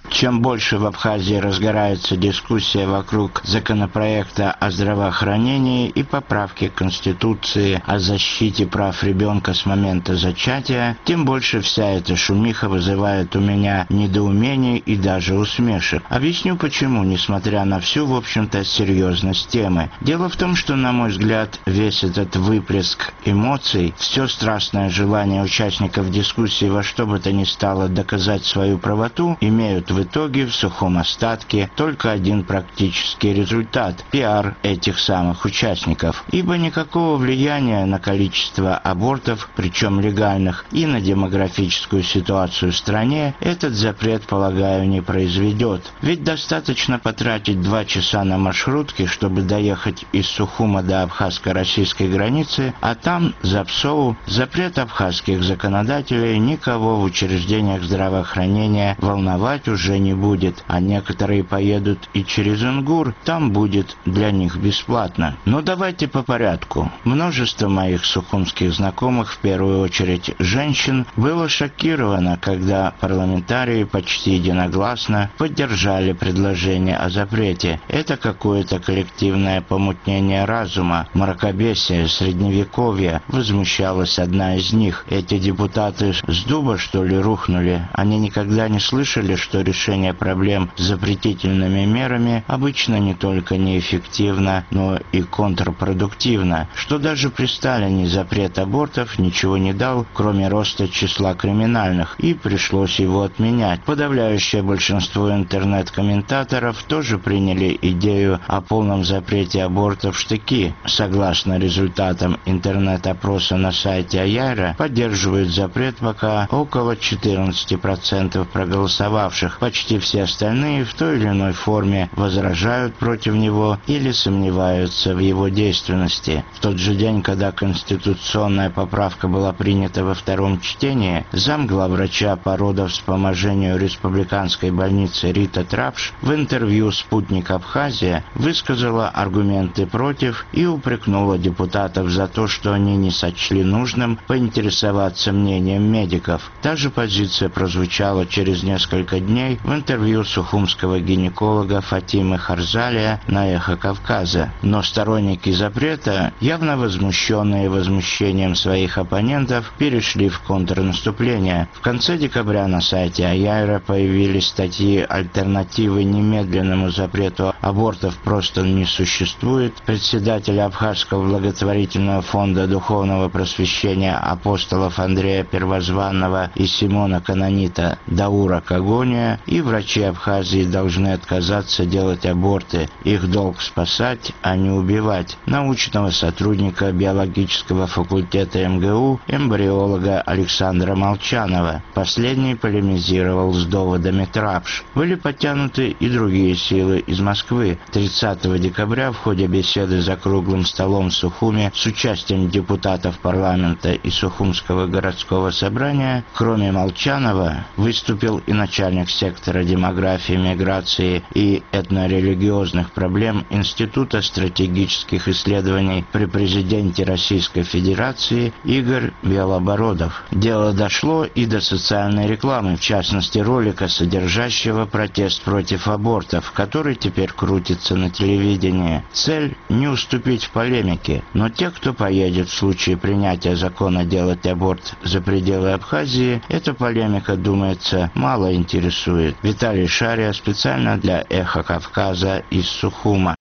Чем больше в Абхазии разгорается дискуссия вокруг законопроекта о здравоохранении и поправки к Конституции о защите прав ребенка с момента зачатия, тем больше вся эта шумиха вызывает у меня недоумение и даже усмешек. Объясню почему, несмотря на всю, в общем-то, серьезность темы. Дело в том, что, на мой взгляд, весь этот выплеск эмоций, все страстное желание участников дискуссии во что бы то ни стало доказать свою правоту, имеют в итоге в сухом остатке только один практический результат – пиар этих самых участников. Ибо никакого влияния на количество абортов, причем легальных, и на демографическую ситуацию в стране этот запрет, полагаю, не произведет. Ведь достаточно потратить два часа на маршрутке, чтобы доехать из Сухума до абхазско-российской границы, а там, за Псоу, запрет абхазских законодателей никого в учреждениях здравоохранения волновать уже не будет, а некоторые поедут и через Ингур, там будет для них бесплатно. Но давайте по порядку. Множество моих сухумских знакомых, в первую очередь женщин, было шокировано, когда парламентарии почти единогласно поддержали предложение о запрете. Это какое-то коллективное помутнение разума, мракобесие, средневековье, возмущалась одна из них. Эти депутаты с дуба, что ли, рухнули? Они никогда не слышали, что решение проблем запретительными мерами обычно не только неэффективно, но и контрпродуктивно, что даже при Сталине запрет абортов ничего не дал, кроме роста числа криминальных, и пришлось его отменять. Подавляющее большинство интернет-комментаторов тоже приняли идею о полном запрете абортов в штыки. Согласно результатам интернет-опроса на сайте Аяйра, поддерживают запрет пока около четырнадцати процентов проголосовавших. Почти все остальные в той или иной форме возражают против него или сомневаются в его действенности. В тот же день, когда конституционная поправка была принята во втором чтении, замглавврача по родовспоможению республиканской больницы Рита Трапш в интервью «Спутник Абхазия» высказала аргументы против и упрекнула депутатов за то, что они не сочли нужным поинтересоваться мнением медиков. Та же позиция прозвучала через несколько дней в интервью сухумского гинеколога Фатимы Харзалия на «Эхо Кавказа». Но сторонники запрета, явно возмущенные возмущением своих оппонентов, перешли в контрнаступление. В конце декабря на сайте Аяйра появились статьи «Альтернативы немедленному запрету абортов просто не существует». Председатель Абхазского благотворительного фонда духовного просвещения апостолов Андрея Первозванного и Симона Канонита Даура Кагония и врачи Абхазии должны отказаться делать аборты. Их долг спасать, а не убивать. Научного сотрудника биологического факультета эм гэ у, эмбриолога Александра Молчанова. Последний полемизировал с доводами Трапш. Были подтянуты и другие силы из Москвы. тридцатого декабря в ходе беседы за круглым столом в Сухуме с участием депутатов парламента и Сухумского городского собрания, кроме Молчанова, выступил и начальник сектора демографии, миграции и этнорелигиозных проблем Института стратегических исследований при президенте Российской Федерации Игорь Белобородов. Дело дошло и до социальной рекламы, в частности ролика, содержащего протест против абортов, который теперь крутится на телевидении. Цель – не уступить в полемике, но те, кто поедет в случае принятия закона делать аборт за пределы Абхазии, эта полемика, думается, мало интересует. Виталий Шария специально для «Эхо Кавказа» из Сухума.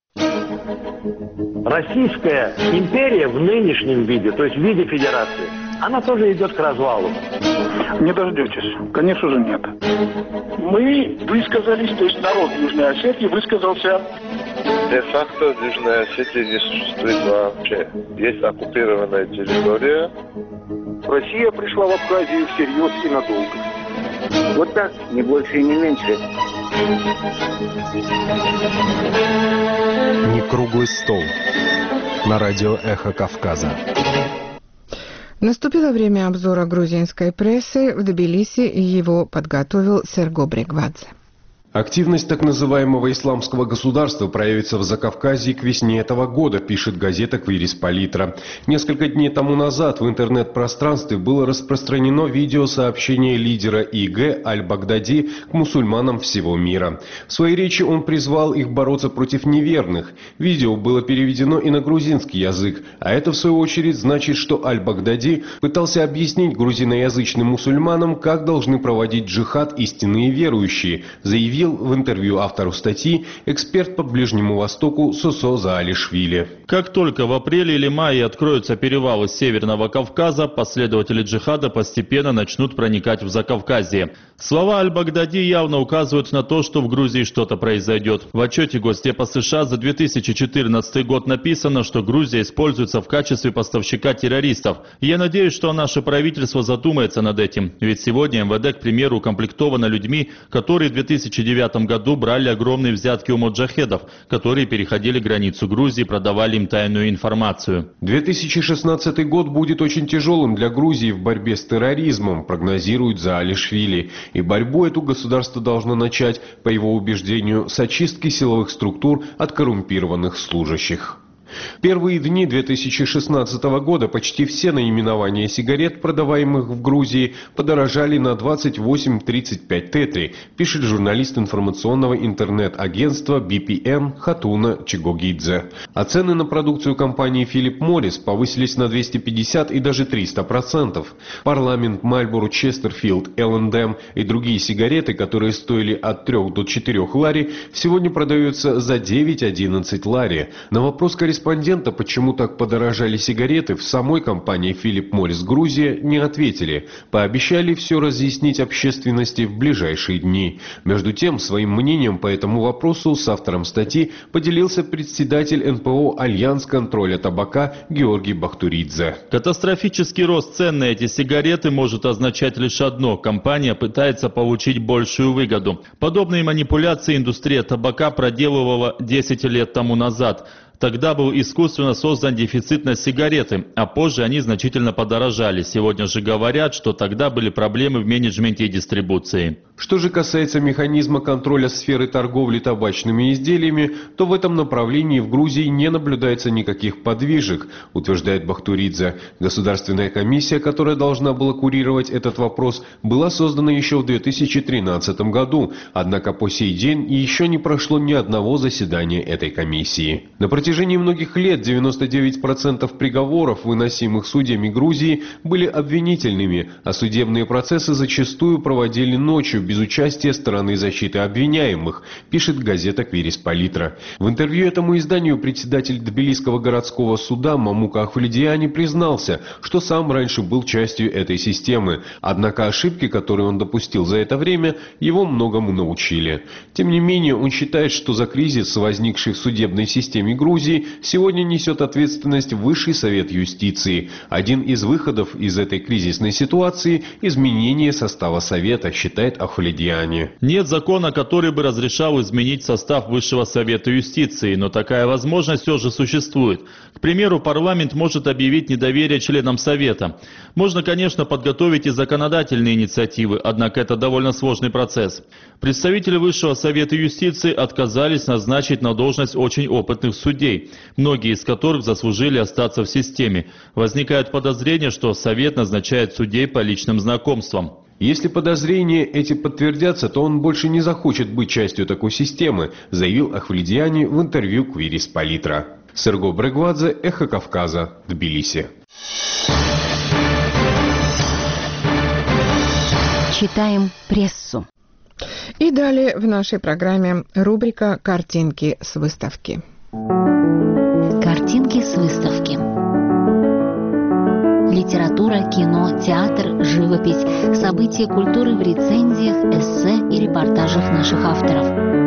Российская империя в нынешнем виде, то есть в виде федерации, она тоже идет к развалу. Не дождетесь. Конечно же, нет. Мы высказались, то есть народ Южной Осетии высказался. Де-факто Южная Осетия не существует вообще. Есть оккупированная территория. Россия пришла в Абхазию всерьез и надолго. Вот так, не больше и не меньше. Не круглый стол. На радио «Эхо Кавказа». Наступило время обзора грузинской прессы. В Тбилиси его подготовил Серго Брегвадзе. Активность так называемого исламского государства проявится в Закавказье к весне этого года, пишет газета «Квирис-Палитра». Несколько дней тому назад в интернет-пространстве было распространено видеосообщение лидера ИГ Аль-Багдади к мусульманам всего мира. В своей речи он призвал их бороться против неверных. Видео было переведено и на грузинский язык, а это в свою очередь значит, что Аль-Багдади пытался объяснить грузиноязычным мусульманам, как должны проводить джихад истинные верующие, заявив в интервью автору статьи эксперт по Ближнему Востоку Сосо Заалишвили. Как только в апреле или мае откроются перевалы Северного Кавказа, последователи джихада постепенно начнут проникать в Закавказье. Слова Аль-Багдади явно указывают на то, что в Грузии что-то произойдет. В отчете Госдепа США за две тысячи четырнадцатый год написано, что Грузия используется в качестве поставщика террористов. И я надеюсь, что наше правительство задумается над этим. Ведь сегодня эм вэ дэ, к примеру, укомплектовано людьми, которые в две тысячи девятом году брали огромные взятки у моджахедов, которые переходили границу Грузии и продавали им тайную информацию. две тысячи шестнадцатый год будет очень тяжелым для Грузии в борьбе с терроризмом, прогнозирует Заалишвили. И борьбу эту государство должно начать, по его убеждению, с очистки силовых структур от коррумпированных служащих. В первые дни две тысячи шестнадцатого года почти все наименования сигарет, продаваемых в Грузии, подорожали на двадцать восемь - тридцать пять тетри, пишет журналист информационного интернет-агентства би пи эн Хатуна Чигогидзе. А цены на продукцию компании Philip Morris повысились на двести пятьдесят и даже триста процентов. Парламент, Marlboro, Chesterfield, эл энд эм и другие сигареты, которые стоили от трёх до четырёх лари, сегодня продаются за девять - одиннадцать лари. На вопрос корреспондента Корреспондента, почему так подорожали сигареты, в самой компании Philip Morris Грузия не ответили. Пообещали все разъяснить общественности в ближайшие дни. Между тем, своим мнением по этому вопросу с автором статьи поделился председатель эн пэ о «Альянс контроля табака» Георгий Бахтуридзе. Катастрофический рост цен на эти сигареты может означать лишь одно – компания пытается получить большую выгоду. Подобные манипуляции индустрия табака проделывала десять лет тому назад. Тогда был искусственно создан дефицит на сигареты, а позже они значительно подорожали. Сегодня же говорят, что тогда были проблемы в менеджменте и дистрибуции. Что же касается механизма контроля сферы торговли табачными изделиями, то в этом направлении в Грузии не наблюдается никаких подвижек, утверждает Бахтуридзе. Государственная комиссия, которая должна была курировать этот вопрос, была создана еще в две тысячи тринадцатом году, однако по сей день еще не прошло ни одного заседания этой комиссии. На протяжении многих лет девяносто девять процентов приговоров, выносимых судьями Грузии, были обвинительными, а судебные процессы зачастую проводили ночью без участия стороны защиты обвиняемых, пишет газета «Квирис-Палитра». В интервью этому изданию председатель Тбилисского городского суда Мамука Ахвледиани признался, что сам раньше был частью этой системы, однако ошибки, которые он допустил за это время, его многому научили. Тем не менее, он считает, что за кризис, возникший в судебной системе Грузии, сегодня несет ответственность Высший совет юстиции. Один из выходов из этой кризисной ситуации – изменение состава совета, считает Ахвледиани. Нет закона, который бы разрешал изменить состав Высшего совета юстиции, но такая возможность все же существует. К примеру, парламент может объявить недоверие членам совета. Можно, конечно, подготовить и законодательные инициативы, однако это довольно сложный процесс. Представители Высшего совета юстиции отказались назначить на должность очень опытных судей, многие из которых заслужили остаться в системе. Возникает подозрение, что совет назначает судей по личным знакомствам. Если подозрения эти подтвердятся, то он больше не захочет быть частью такой системы, заявил Ахвледиани в интервью «Квирис-Палитра». Серго Брегвадзе, Эхо Кавказа, Тбилиси. Читаем прессу. И далее в нашей программе рубрика «Картинки с выставки». Картинки с выставки. Литература, кино, театр, живопись, события культуры в рецензиях, эссе и репортажах наших авторов.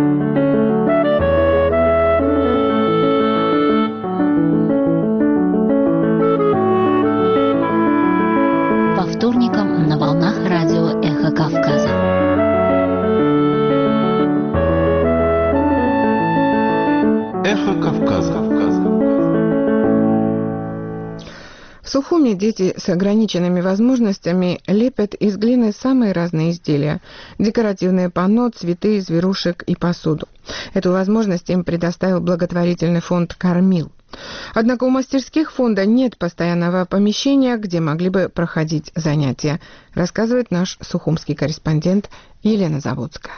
По вторникам на волнах радио «Эхо Кавказа». Эхо Кавказа. В Сухуми дети с ограниченными возможностями лепят из глины самые разные изделия – декоративные панно, цветы, зверушек и посуду. Эту возможность им предоставил благотворительный фонд «Кормил». Однако у мастерских фонда нет постоянного помещения, где могли бы проходить занятия, рассказывает наш сухумский корреспондент Елена Заводская.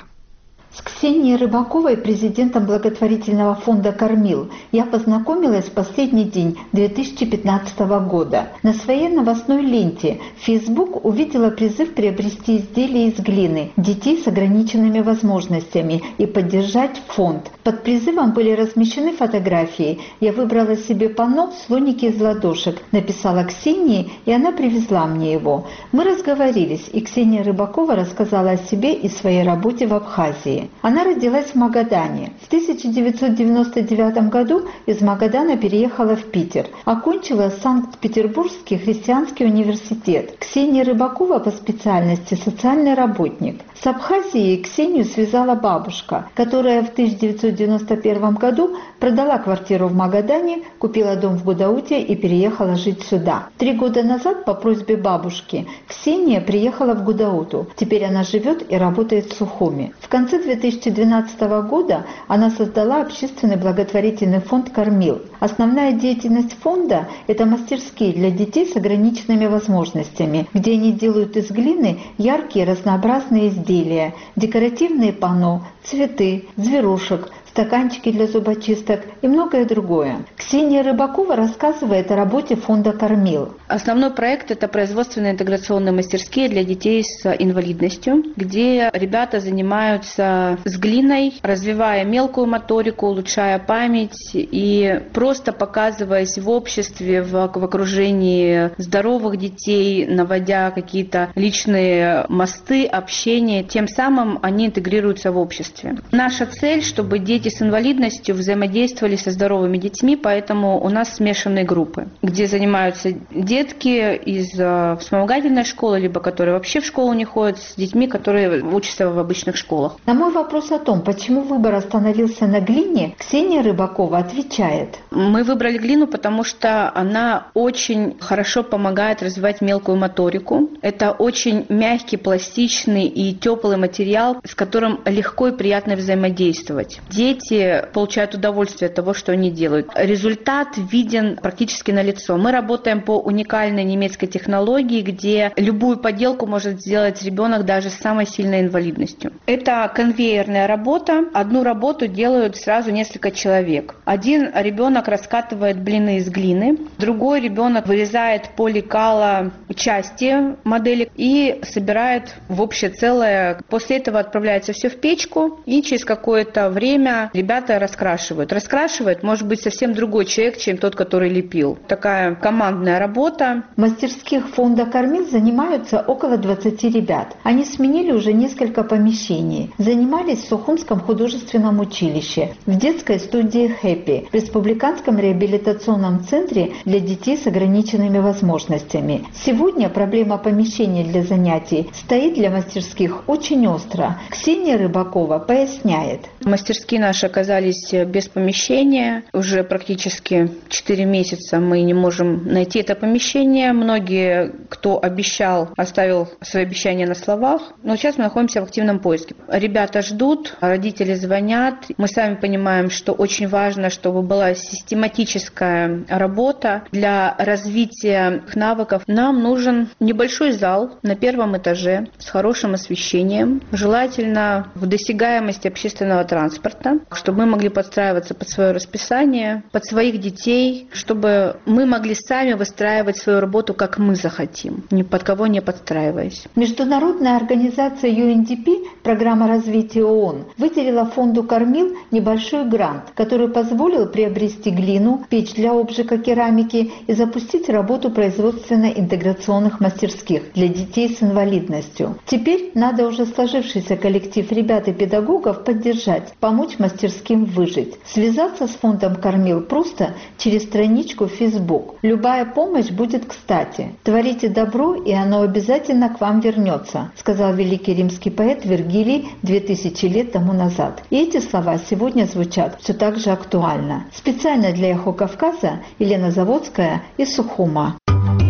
С Ксенией Рыбаковой, президентом благотворительного фонда «Кормил», я познакомилась в последний день две тысячи пятнадцатого года. На своей новостной ленте в Facebook увидела призыв приобрести изделия из глины детей с ограниченными возможностями и поддержать фонд. Под призывом были размещены фотографии. Я выбрала себе панно «Слоники из ладошек», написала Ксении, и она привезла мне его. Мы разговорились, и Ксения Рыбакова рассказала о себе и своей работе в Абхазии. Она родилась в Магадане. В тысяча девятьсот девяносто девятом году из Магадана переехала в Питер. Окончила Санкт-Петербургский христианский университет. Ксения Рыбакова по специальности социальный работник. С Абхазией Ксению связала бабушка, которая в тысяча девятьсот девяносто первом году продала квартиру в Магадане, купила дом в Гудауте и переехала жить сюда. Три года назад по просьбе бабушки Ксения приехала в Гудауту. Теперь она живет и работает в Сухуми. В конце две тысячи двенадцатого года она создала общественный благотворительный фонд «Кормил». Основная деятельность фонда – это мастерские для детей с ограниченными возможностями, где они делают из глины яркие разнообразные изделия, декоративные панно, цветы, зверушек, стаканчики для зубочисток и многое другое. Ксения Рыбакова рассказывает о работе фонда «Кормил». Основной проект – это производственные интеграционные мастерские для детей с инвалидностью, где ребята занимаются с глиной, развивая мелкую моторику, улучшая память и просто показываясь в обществе, в, в окружении здоровых детей, наводя какие-то личные мосты, общение. Тем самым они интегрируются в обществе. Наша цель, чтобы дети с инвалидностью взаимодействовали со здоровыми детьми, поэтому у нас смешанные группы, где занимаются детки из вспомогательной школы, либо которые вообще в школу не ходят, с детьми, которые учатся в обычных школах. На мой вопрос о том, почему выбор остановился на глине, Ксения Рыбакова отвечает. Мы выбрали глину, потому что она очень хорошо помогает развивать мелкую моторику. Это очень мягкий, пластичный и теплый материал, с которым легко и приятно взаимодействовать. Дети получают удовольствие от того, что они делают. Результат виден практически налицо. Мы работаем по уникальной немецкой технологии, где любую поделку может сделать ребенок даже с самой сильной инвалидностью. Это конвейерная работа. Одну работу делают сразу несколько человек. Один ребенок раскатывает блины из глины, другой ребенок вырезает по лекало части модели и собирает в общее целое. После этого отправляется все в печку, и через какое-то время ребята раскрашивают. Раскрашивает, может быть, совсем другой человек, чем тот, который лепил. Такая командная работа. В мастерских фонда «Кормил» занимаются около двадцати ребят. Они сменили уже несколько помещений. Занимались в Сухумском художественном училище, в детской студии «Хэппи», в Республиканском реабилитационном центре для детей с ограниченными возможностями. Сегодня проблема помещения для занятий стоит для мастерских очень остро. Ксения Рыбакова поясняет. Мастерские наши оказались без помещения. Уже практически четыре месяца мы не можем найти это помещение. Многие, кто обещал, оставил свои обещания на словах. Но сейчас мы находимся в активном поиске. Ребята ждут, родители звонят. Мы сами понимаем, что очень важно, чтобы была систематическая работа. Для развития навыков нам нужен небольшой зал на первом этаже с хорошим освещением. Желательно в досягаемости общественного транспорта, чтобы мы могли подстраиваться под свое расписание, под своих детей, чтобы мы могли сами выстраивать свою работу, как мы захотим, ни под кого не подстраиваясь. Международная организация ю эн ди пи, программа развития ООН, выделила фонду «Кормил» небольшой грант, который позволил приобрести глину, печь для обжига керамики и запустить работу производственно-интеграционных мастерских для детей с инвалидностью. Теперь надо уже сложившийся коллектив ребят и педагогов поддержать, помочь мастерским выжить. Связаться с фондом «Кормил» просто через страничку в Facebook. Любая помощь будет кстати. Творите добро, и оно обязательно к вам вернется, сказал великий римский поэт Вергилий две тысячи лет тому назад. И эти слова сегодня звучат все так же актуально. Специально для «Эхо Кавказа» Елена Заводская из Сухума.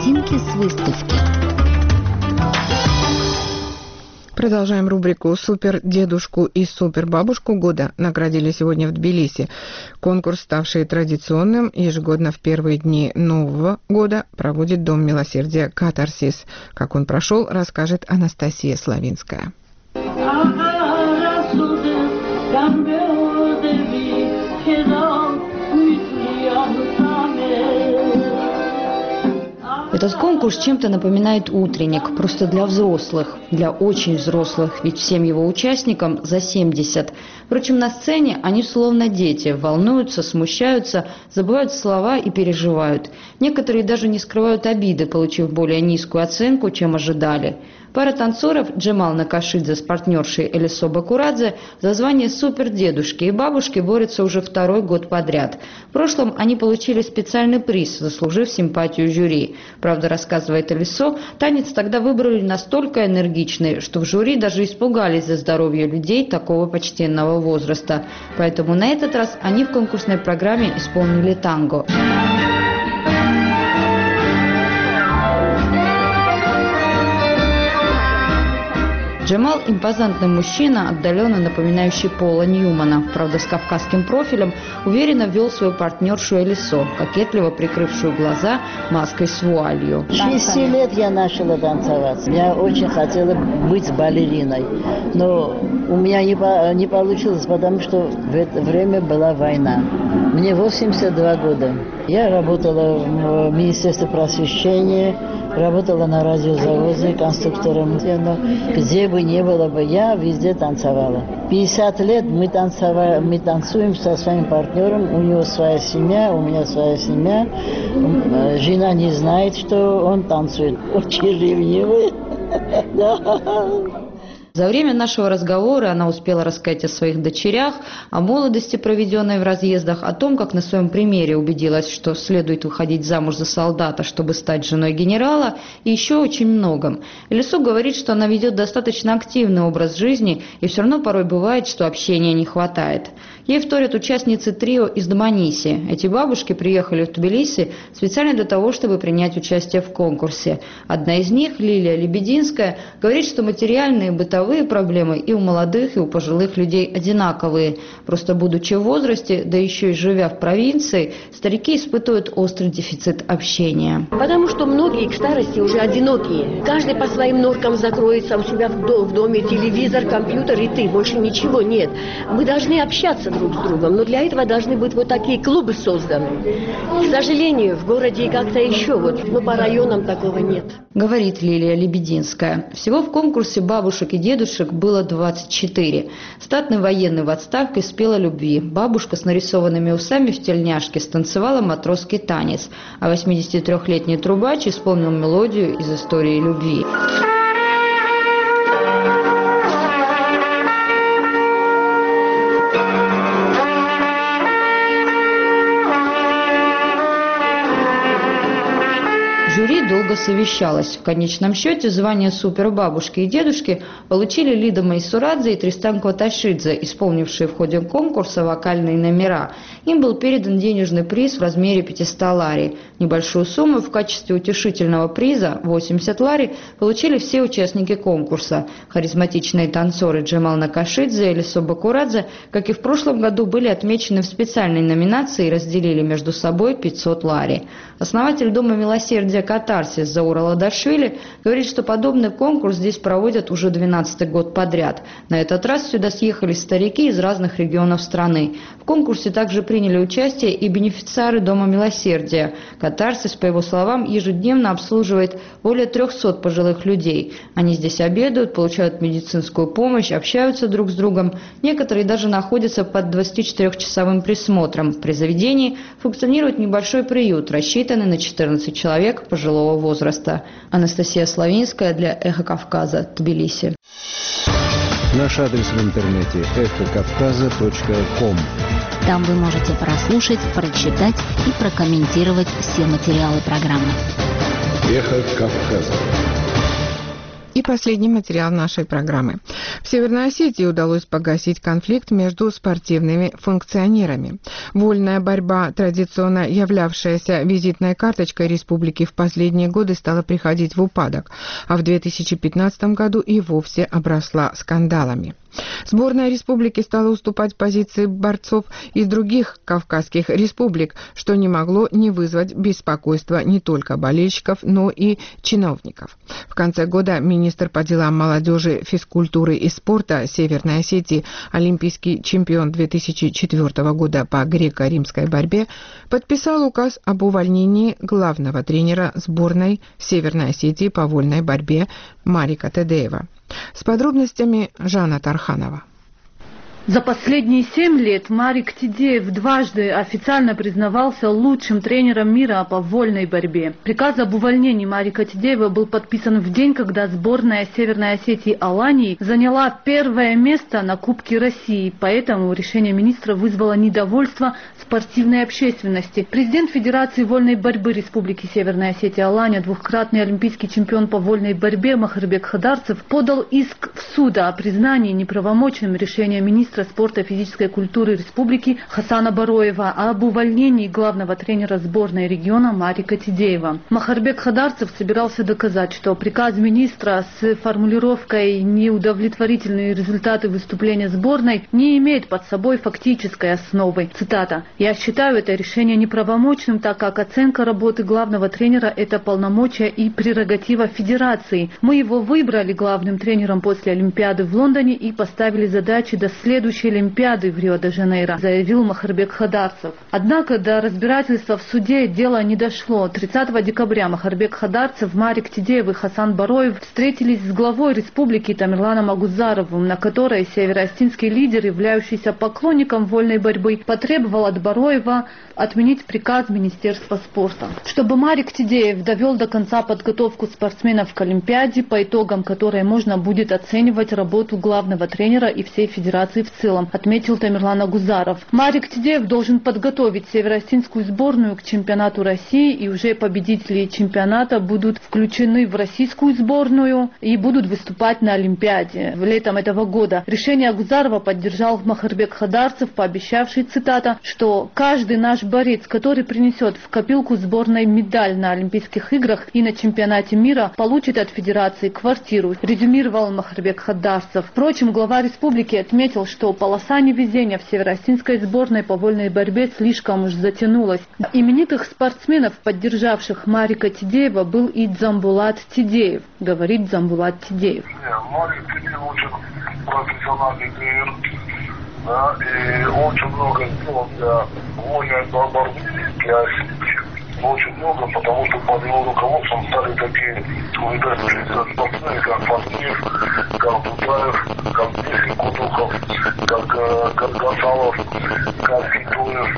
картинки с выставки. Продолжаем рубрику «Супер дедушку» и «Супер бабушку года» наградили сегодня в Тбилиси. Конкурс, ставший традиционным, ежегодно в первые дни Нового года проводит Дом милосердия «Катарсис». Как он прошел, расскажет Анастасия Славинская. Этот конкурс чем-то напоминает утренник, просто для взрослых, для очень взрослых, ведь всем его участникам за семьдесят. Впрочем, на сцене они словно дети, волнуются, смущаются, забывают слова и переживают. Некоторые даже не скрывают обиды, получив более низкую оценку, чем ожидали. Пара танцоров Джемал Накашидзе с партнершей Элисо Бакурадзе за звание супердедушки и бабушки борются уже второй год подряд. В прошлом они получили специальный приз, заслужив симпатию жюри. Правда, рассказывает Элисо, танец тогда выбрали настолько энергичный, что в жюри даже испугались за здоровье людей такого почтенного возраста. Поэтому на этот раз они в конкурсной программе исполнили танго. Джемал – импозантный мужчина, отдаленно напоминающий Пола Ньюмана, правда с кавказским профилем, уверенно ввел свою партнершу Элисо, кокетливо прикрывшую глаза маской с вуалью. С шести лет я начала танцевать. Я очень хотела быть балериной, но у меня не, по, не получилось, потому что в это время была война. Мне восемьдесят два года. Я работала в Министерстве просвещения, работала на радиозаводе конструктором. Но где бы ни было бы, я везде танцевала. пятьдесят лет мы, танцевали, мы танцуем со своим партнером. У него своя семья, у меня своя семья. Жена не знает, что он танцует. Очень ревнивый. За время нашего разговора она успела рассказать о своих дочерях, о молодости, проведенной в разъездах, о том, как на своем примере убедилась, что следует выходить замуж за солдата, чтобы стать женой генерала, и еще очень многом. Элисо говорит, что она ведет достаточно активный образ жизни, и все равно порой бывает, что общения не хватает. Ей вторят участницы трио из Дманиси. Эти бабушки приехали в Тбилиси специально для того, чтобы принять участие в конкурсе. Одна из них, Лилия Лебединская, говорит, что материальные бытовые проблемы и у молодых, и у пожилых людей одинаковые. Просто будучи в возрасте, да еще и живя в провинции, старики испытывают острый дефицит общения. Потому что многие к старости уже одинокие. Каждый по своим норкам закроется, у себя в доме телевизор, компьютер и ты. Больше ничего нет. Мы должны общаться друг с другом, но для этого должны быть вот такие клубы созданы. К сожалению, в городе как-то еще вот, но по районам такого нет. Говорит Лилия Лебединская. Всего в конкурсе бабушек и дедушек было двадцать четыре. Статный военный в отставке спел о любви. Бабушка с нарисованными усами в тельняшке станцевала матросский танец, а восьмидесятитрёхлетний трубач исполнил мелодию из истории любви. Жюри долго совещалось. В конечном счете звание супербабушки и дедушки получили Лида Майсурадзе и Тристан Кваташидзе, исполнившие в ходе конкурса вокальные номера. Им был передан денежный приз в размере пятьсот лари. Небольшую сумму в качестве утешительного приза, восемьдесят лари, получили все участники конкурса. Харизматичные танцоры Джемал Накашидзе и Элисо Бакурадзе, как и в прошлом году, были отмечены в специальной номинации и разделили между собой пятьсот лари. Основатель Дома милосердия «Катарсис» Заура Ладашвили говорит, что подобный конкурс здесь проводят уже двенадцатый год подряд. На этот раз сюда съехались старики из разных регионов страны. В конкурсе также приняли участие и бенефициары Дома милосердия. «Катарсис», по его словам, ежедневно обслуживает более трехсот пожилых людей. Они здесь обедают, получают медицинскую помощь, общаются друг с другом. Некоторые даже находятся под двадцатичетырёхчасовым присмотром. При заведении функционирует небольшой приют, рассчитанный на четырнадцать человек пожилого возраста. Анастасия Славинская для «Эхо Кавказа», Тбилиси. Наш адрес в интернете эхо кавказа точка ком. Там вы можете прослушать, прочитать и прокомментировать все материалы программы. Эхо Кавказа. И последний материал нашей программы. В Северной Осетии удалось погасить конфликт между спортивными функционерами. Вольная борьба, традиционно являвшаяся визитной карточкой республики, в последние годы стала приходить в упадок, а в две тысячи пятнадцатом году и вовсе обросла скандалами. Сборная республики стала уступать позиции борцов из других кавказских республик, что не могло не вызвать беспокойства не только болельщиков, но и чиновников. В конце года министр по делам молодежи, физкультуры и спорта Северной Осетии, олимпийский чемпион две тысячи четвёртого года по греко-римской борьбе, подписал указ об увольнении главного тренера сборной Северной Осетии по вольной борьбе Марика Тедеева. С подробностями Жанна Тарханова. За последние семь лет Марик Тедеев дважды официально признавался лучшим тренером мира по вольной борьбе. Приказ об увольнении Марика Тедеева был подписан в день, когда сборная Северной Осетии Алании заняла первое место на Кубке России. Поэтому решение министра вызвало недовольство спортивной общественности. Президент Федерации вольной борьбы Республики Северная Осетия Алания, двукратный олимпийский чемпион по вольной борьбе Махарбек Хадарцев подал иск в суд о признании неправомочным решения министра спорта и физической культуры республики Хасана Бароева об увольнении главного тренера сборной региона Марика Тедеева. Махарбек Хадарцев собирался доказать, что приказ министра с формулировкой «неудовлетворительные результаты выступления сборной» не имеет под собой фактической основы. Цитата: «Я считаю это решение неправомочным, так как оценка работы главного тренера – это полномочия и прерогатива федерации. Мы его выбрали главным тренером после Олимпиады в Лондоне и поставили задачи до следующей Олимпиады в Рио-де-Жанейро», заявил Махарбек Хадарцев. Однако до разбирательства в суде дело не дошло. тридцатого декабря Махарбек Хадарцев, Марик Тедеев и Хасан Бароев встретились с главой республики Тамерланом Агузаровым, на которой североостинский лидер, являющийся поклонником вольной борьбы, потребовал от Бароева отменить приказ Министерства спорта. Чтобы Марик Тедеев довел до конца подготовку спортсменов к Олимпиаде, по итогам которой можно будет оценивать работу главного тренера и всей федерации в целом, отметил Тамерлан Агузаров. Марик Тедеев должен подготовить североостинскую сборную к чемпионату России, и уже победители чемпионата будут включены в российскую сборную и будут выступать на Олимпиаде летом этого года. Решение Агузарова поддержал Махарбек Хадарцев, пообещавший, цитата, что каждый наш борец, который принесет в копилку сборной медаль на Олимпийских играх и на чемпионате мира, получит от федерации квартиру, резюмировал Махарбек Хадарцев. Впрочем, глава республики отметил, что полоса невезения в североостинской сборной по вольной борьбе слишком уж затянулась. Именитых спортсменов, поддержавших Марика Тедеева, был и Дзамбулат Тедеев, говорит Дзамбулат Тедеев. Марик Тедеев очень профессиональный тренер, да, и очень много сделал для вольной борьбы, для Осетии. Очень много, потому что под его руководством стали такие выдающиеся спортсмены, как Фатмир, как Будаев, как Бесик Кутухов, как э, Гасалов, как Фитуев.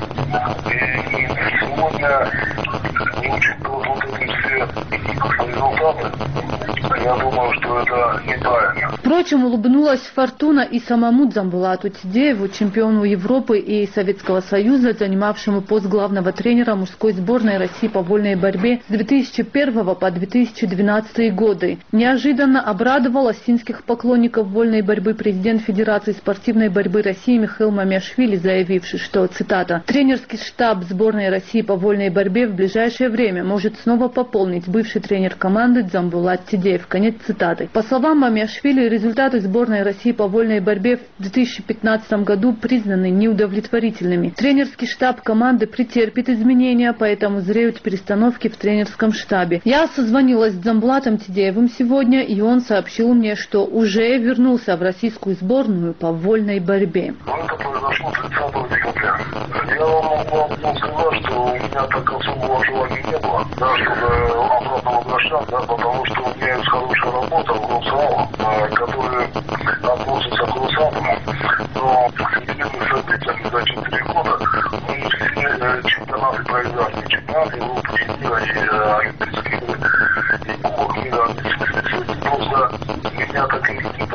И, и сегодня, не учитывая вот эти все результаты, я думаю, что это неправильно. Впрочем, улыбнулась фортуна и самому Дзамбулату Тедееву, чемпиону Европы и Советского Союза, занимавшему пост главного тренера мужской сборной России по вольной борьбе с две тысячи первого по две тысячи двенадцатый годы. Неожиданно обрадовал осетинских поклонников вольной борьбы президент Федерации спортивной борьбы России Михаил Мамиашвили, заявивший, что, цитата, «тренерский штаб сборной России по вольной борьбе в ближайшее время может снова пополнить бывший тренер команды Дзамбулат Тедеев». Конец цитаты. По словам Мамиашвили, результаты сборной России по вольной борьбе в две тысячи пятнадцатом году признаны неудовлетворительными. Тренерский штаб команды претерпит изменения, поэтому зреют перестановки в тренерском штабе. Я созвонилась с Дзамбулатом Тедеевым сегодня, и он сообщил мне, что уже вернулся в российскую сборную по вольной борьбе. Это произошло тридцатого декабря. Я вам могу сказать, что у меня так особого желания не было, да, чтобы обратно возвращаться, да, потому что у меня есть хорошая работа в Росавал, которая относится к Росатому, но к соединенным событиям за четыре года мы все чемпионаты проиграли, чемпионаты Европы, и мира, и Олимпийские игры, и Кубок мира. Просто меня так и не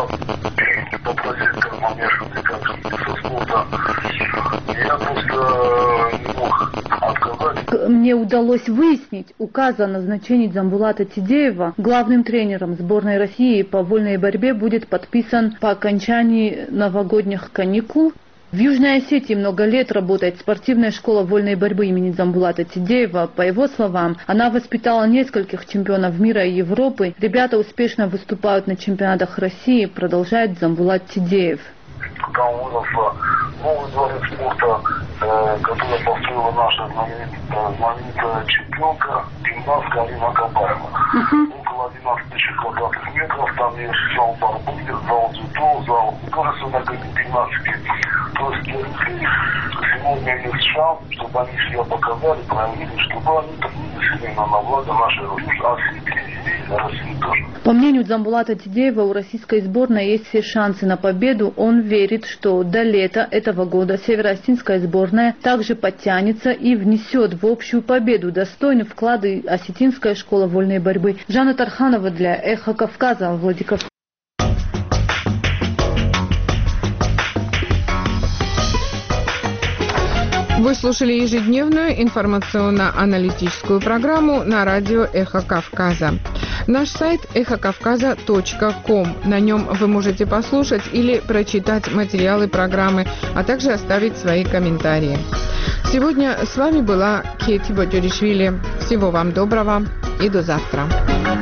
попросили, как Мамиашвили, как министр спорта. Я просто не мог отказать. мне удалось выяснить, указ о назначении Дзамбулата Тидеева главным тренером сборной России по вольной борьбе будет подписан по окончании новогодних каникул. В Южной Осетии много лет работает спортивная школа вольной борьбы имени Дзамбулата Тидеева. По его словам, она воспитала нескольких чемпионов мира и Европы. Ребята успешно выступают на чемпионатах России, продолжает Дзамбулат Тидеев. Там выросла новый дворец спорта, э, который построила наша знаменитая, знаменитая чемпионка, гимнастка Алина Кабаева. Uh-huh. Около одиннадцати тысяч квадратных метров, там есть зал борьбы, зал дзюдо, зал художественной гимнастики. То есть сегодня есть шанс, чтобы они себя показали, проявили, чтобы они принесли на благо нашей Осетии и России тоже. По мнению Дзамбулата Тидеева, у российской сборной есть все шансы на победу. Он верит, что до лета этого года североосетинская сборная также подтянется и внесет в общую победу достойный вклад и осетинская школа вольной борьбы. Жанна Тарханова для «Эхо Кавказа», Владикавказ. Вы слушали ежедневную информационно-аналитическую программу на радио «Эхо Кавказа». Наш сайт эхо кавказа точка ком. На нем вы можете послушать или прочитать материалы программы, а также оставить свои комментарии. Сегодня с вами была Кети Боджоришвили. Всего вам доброго и до завтра.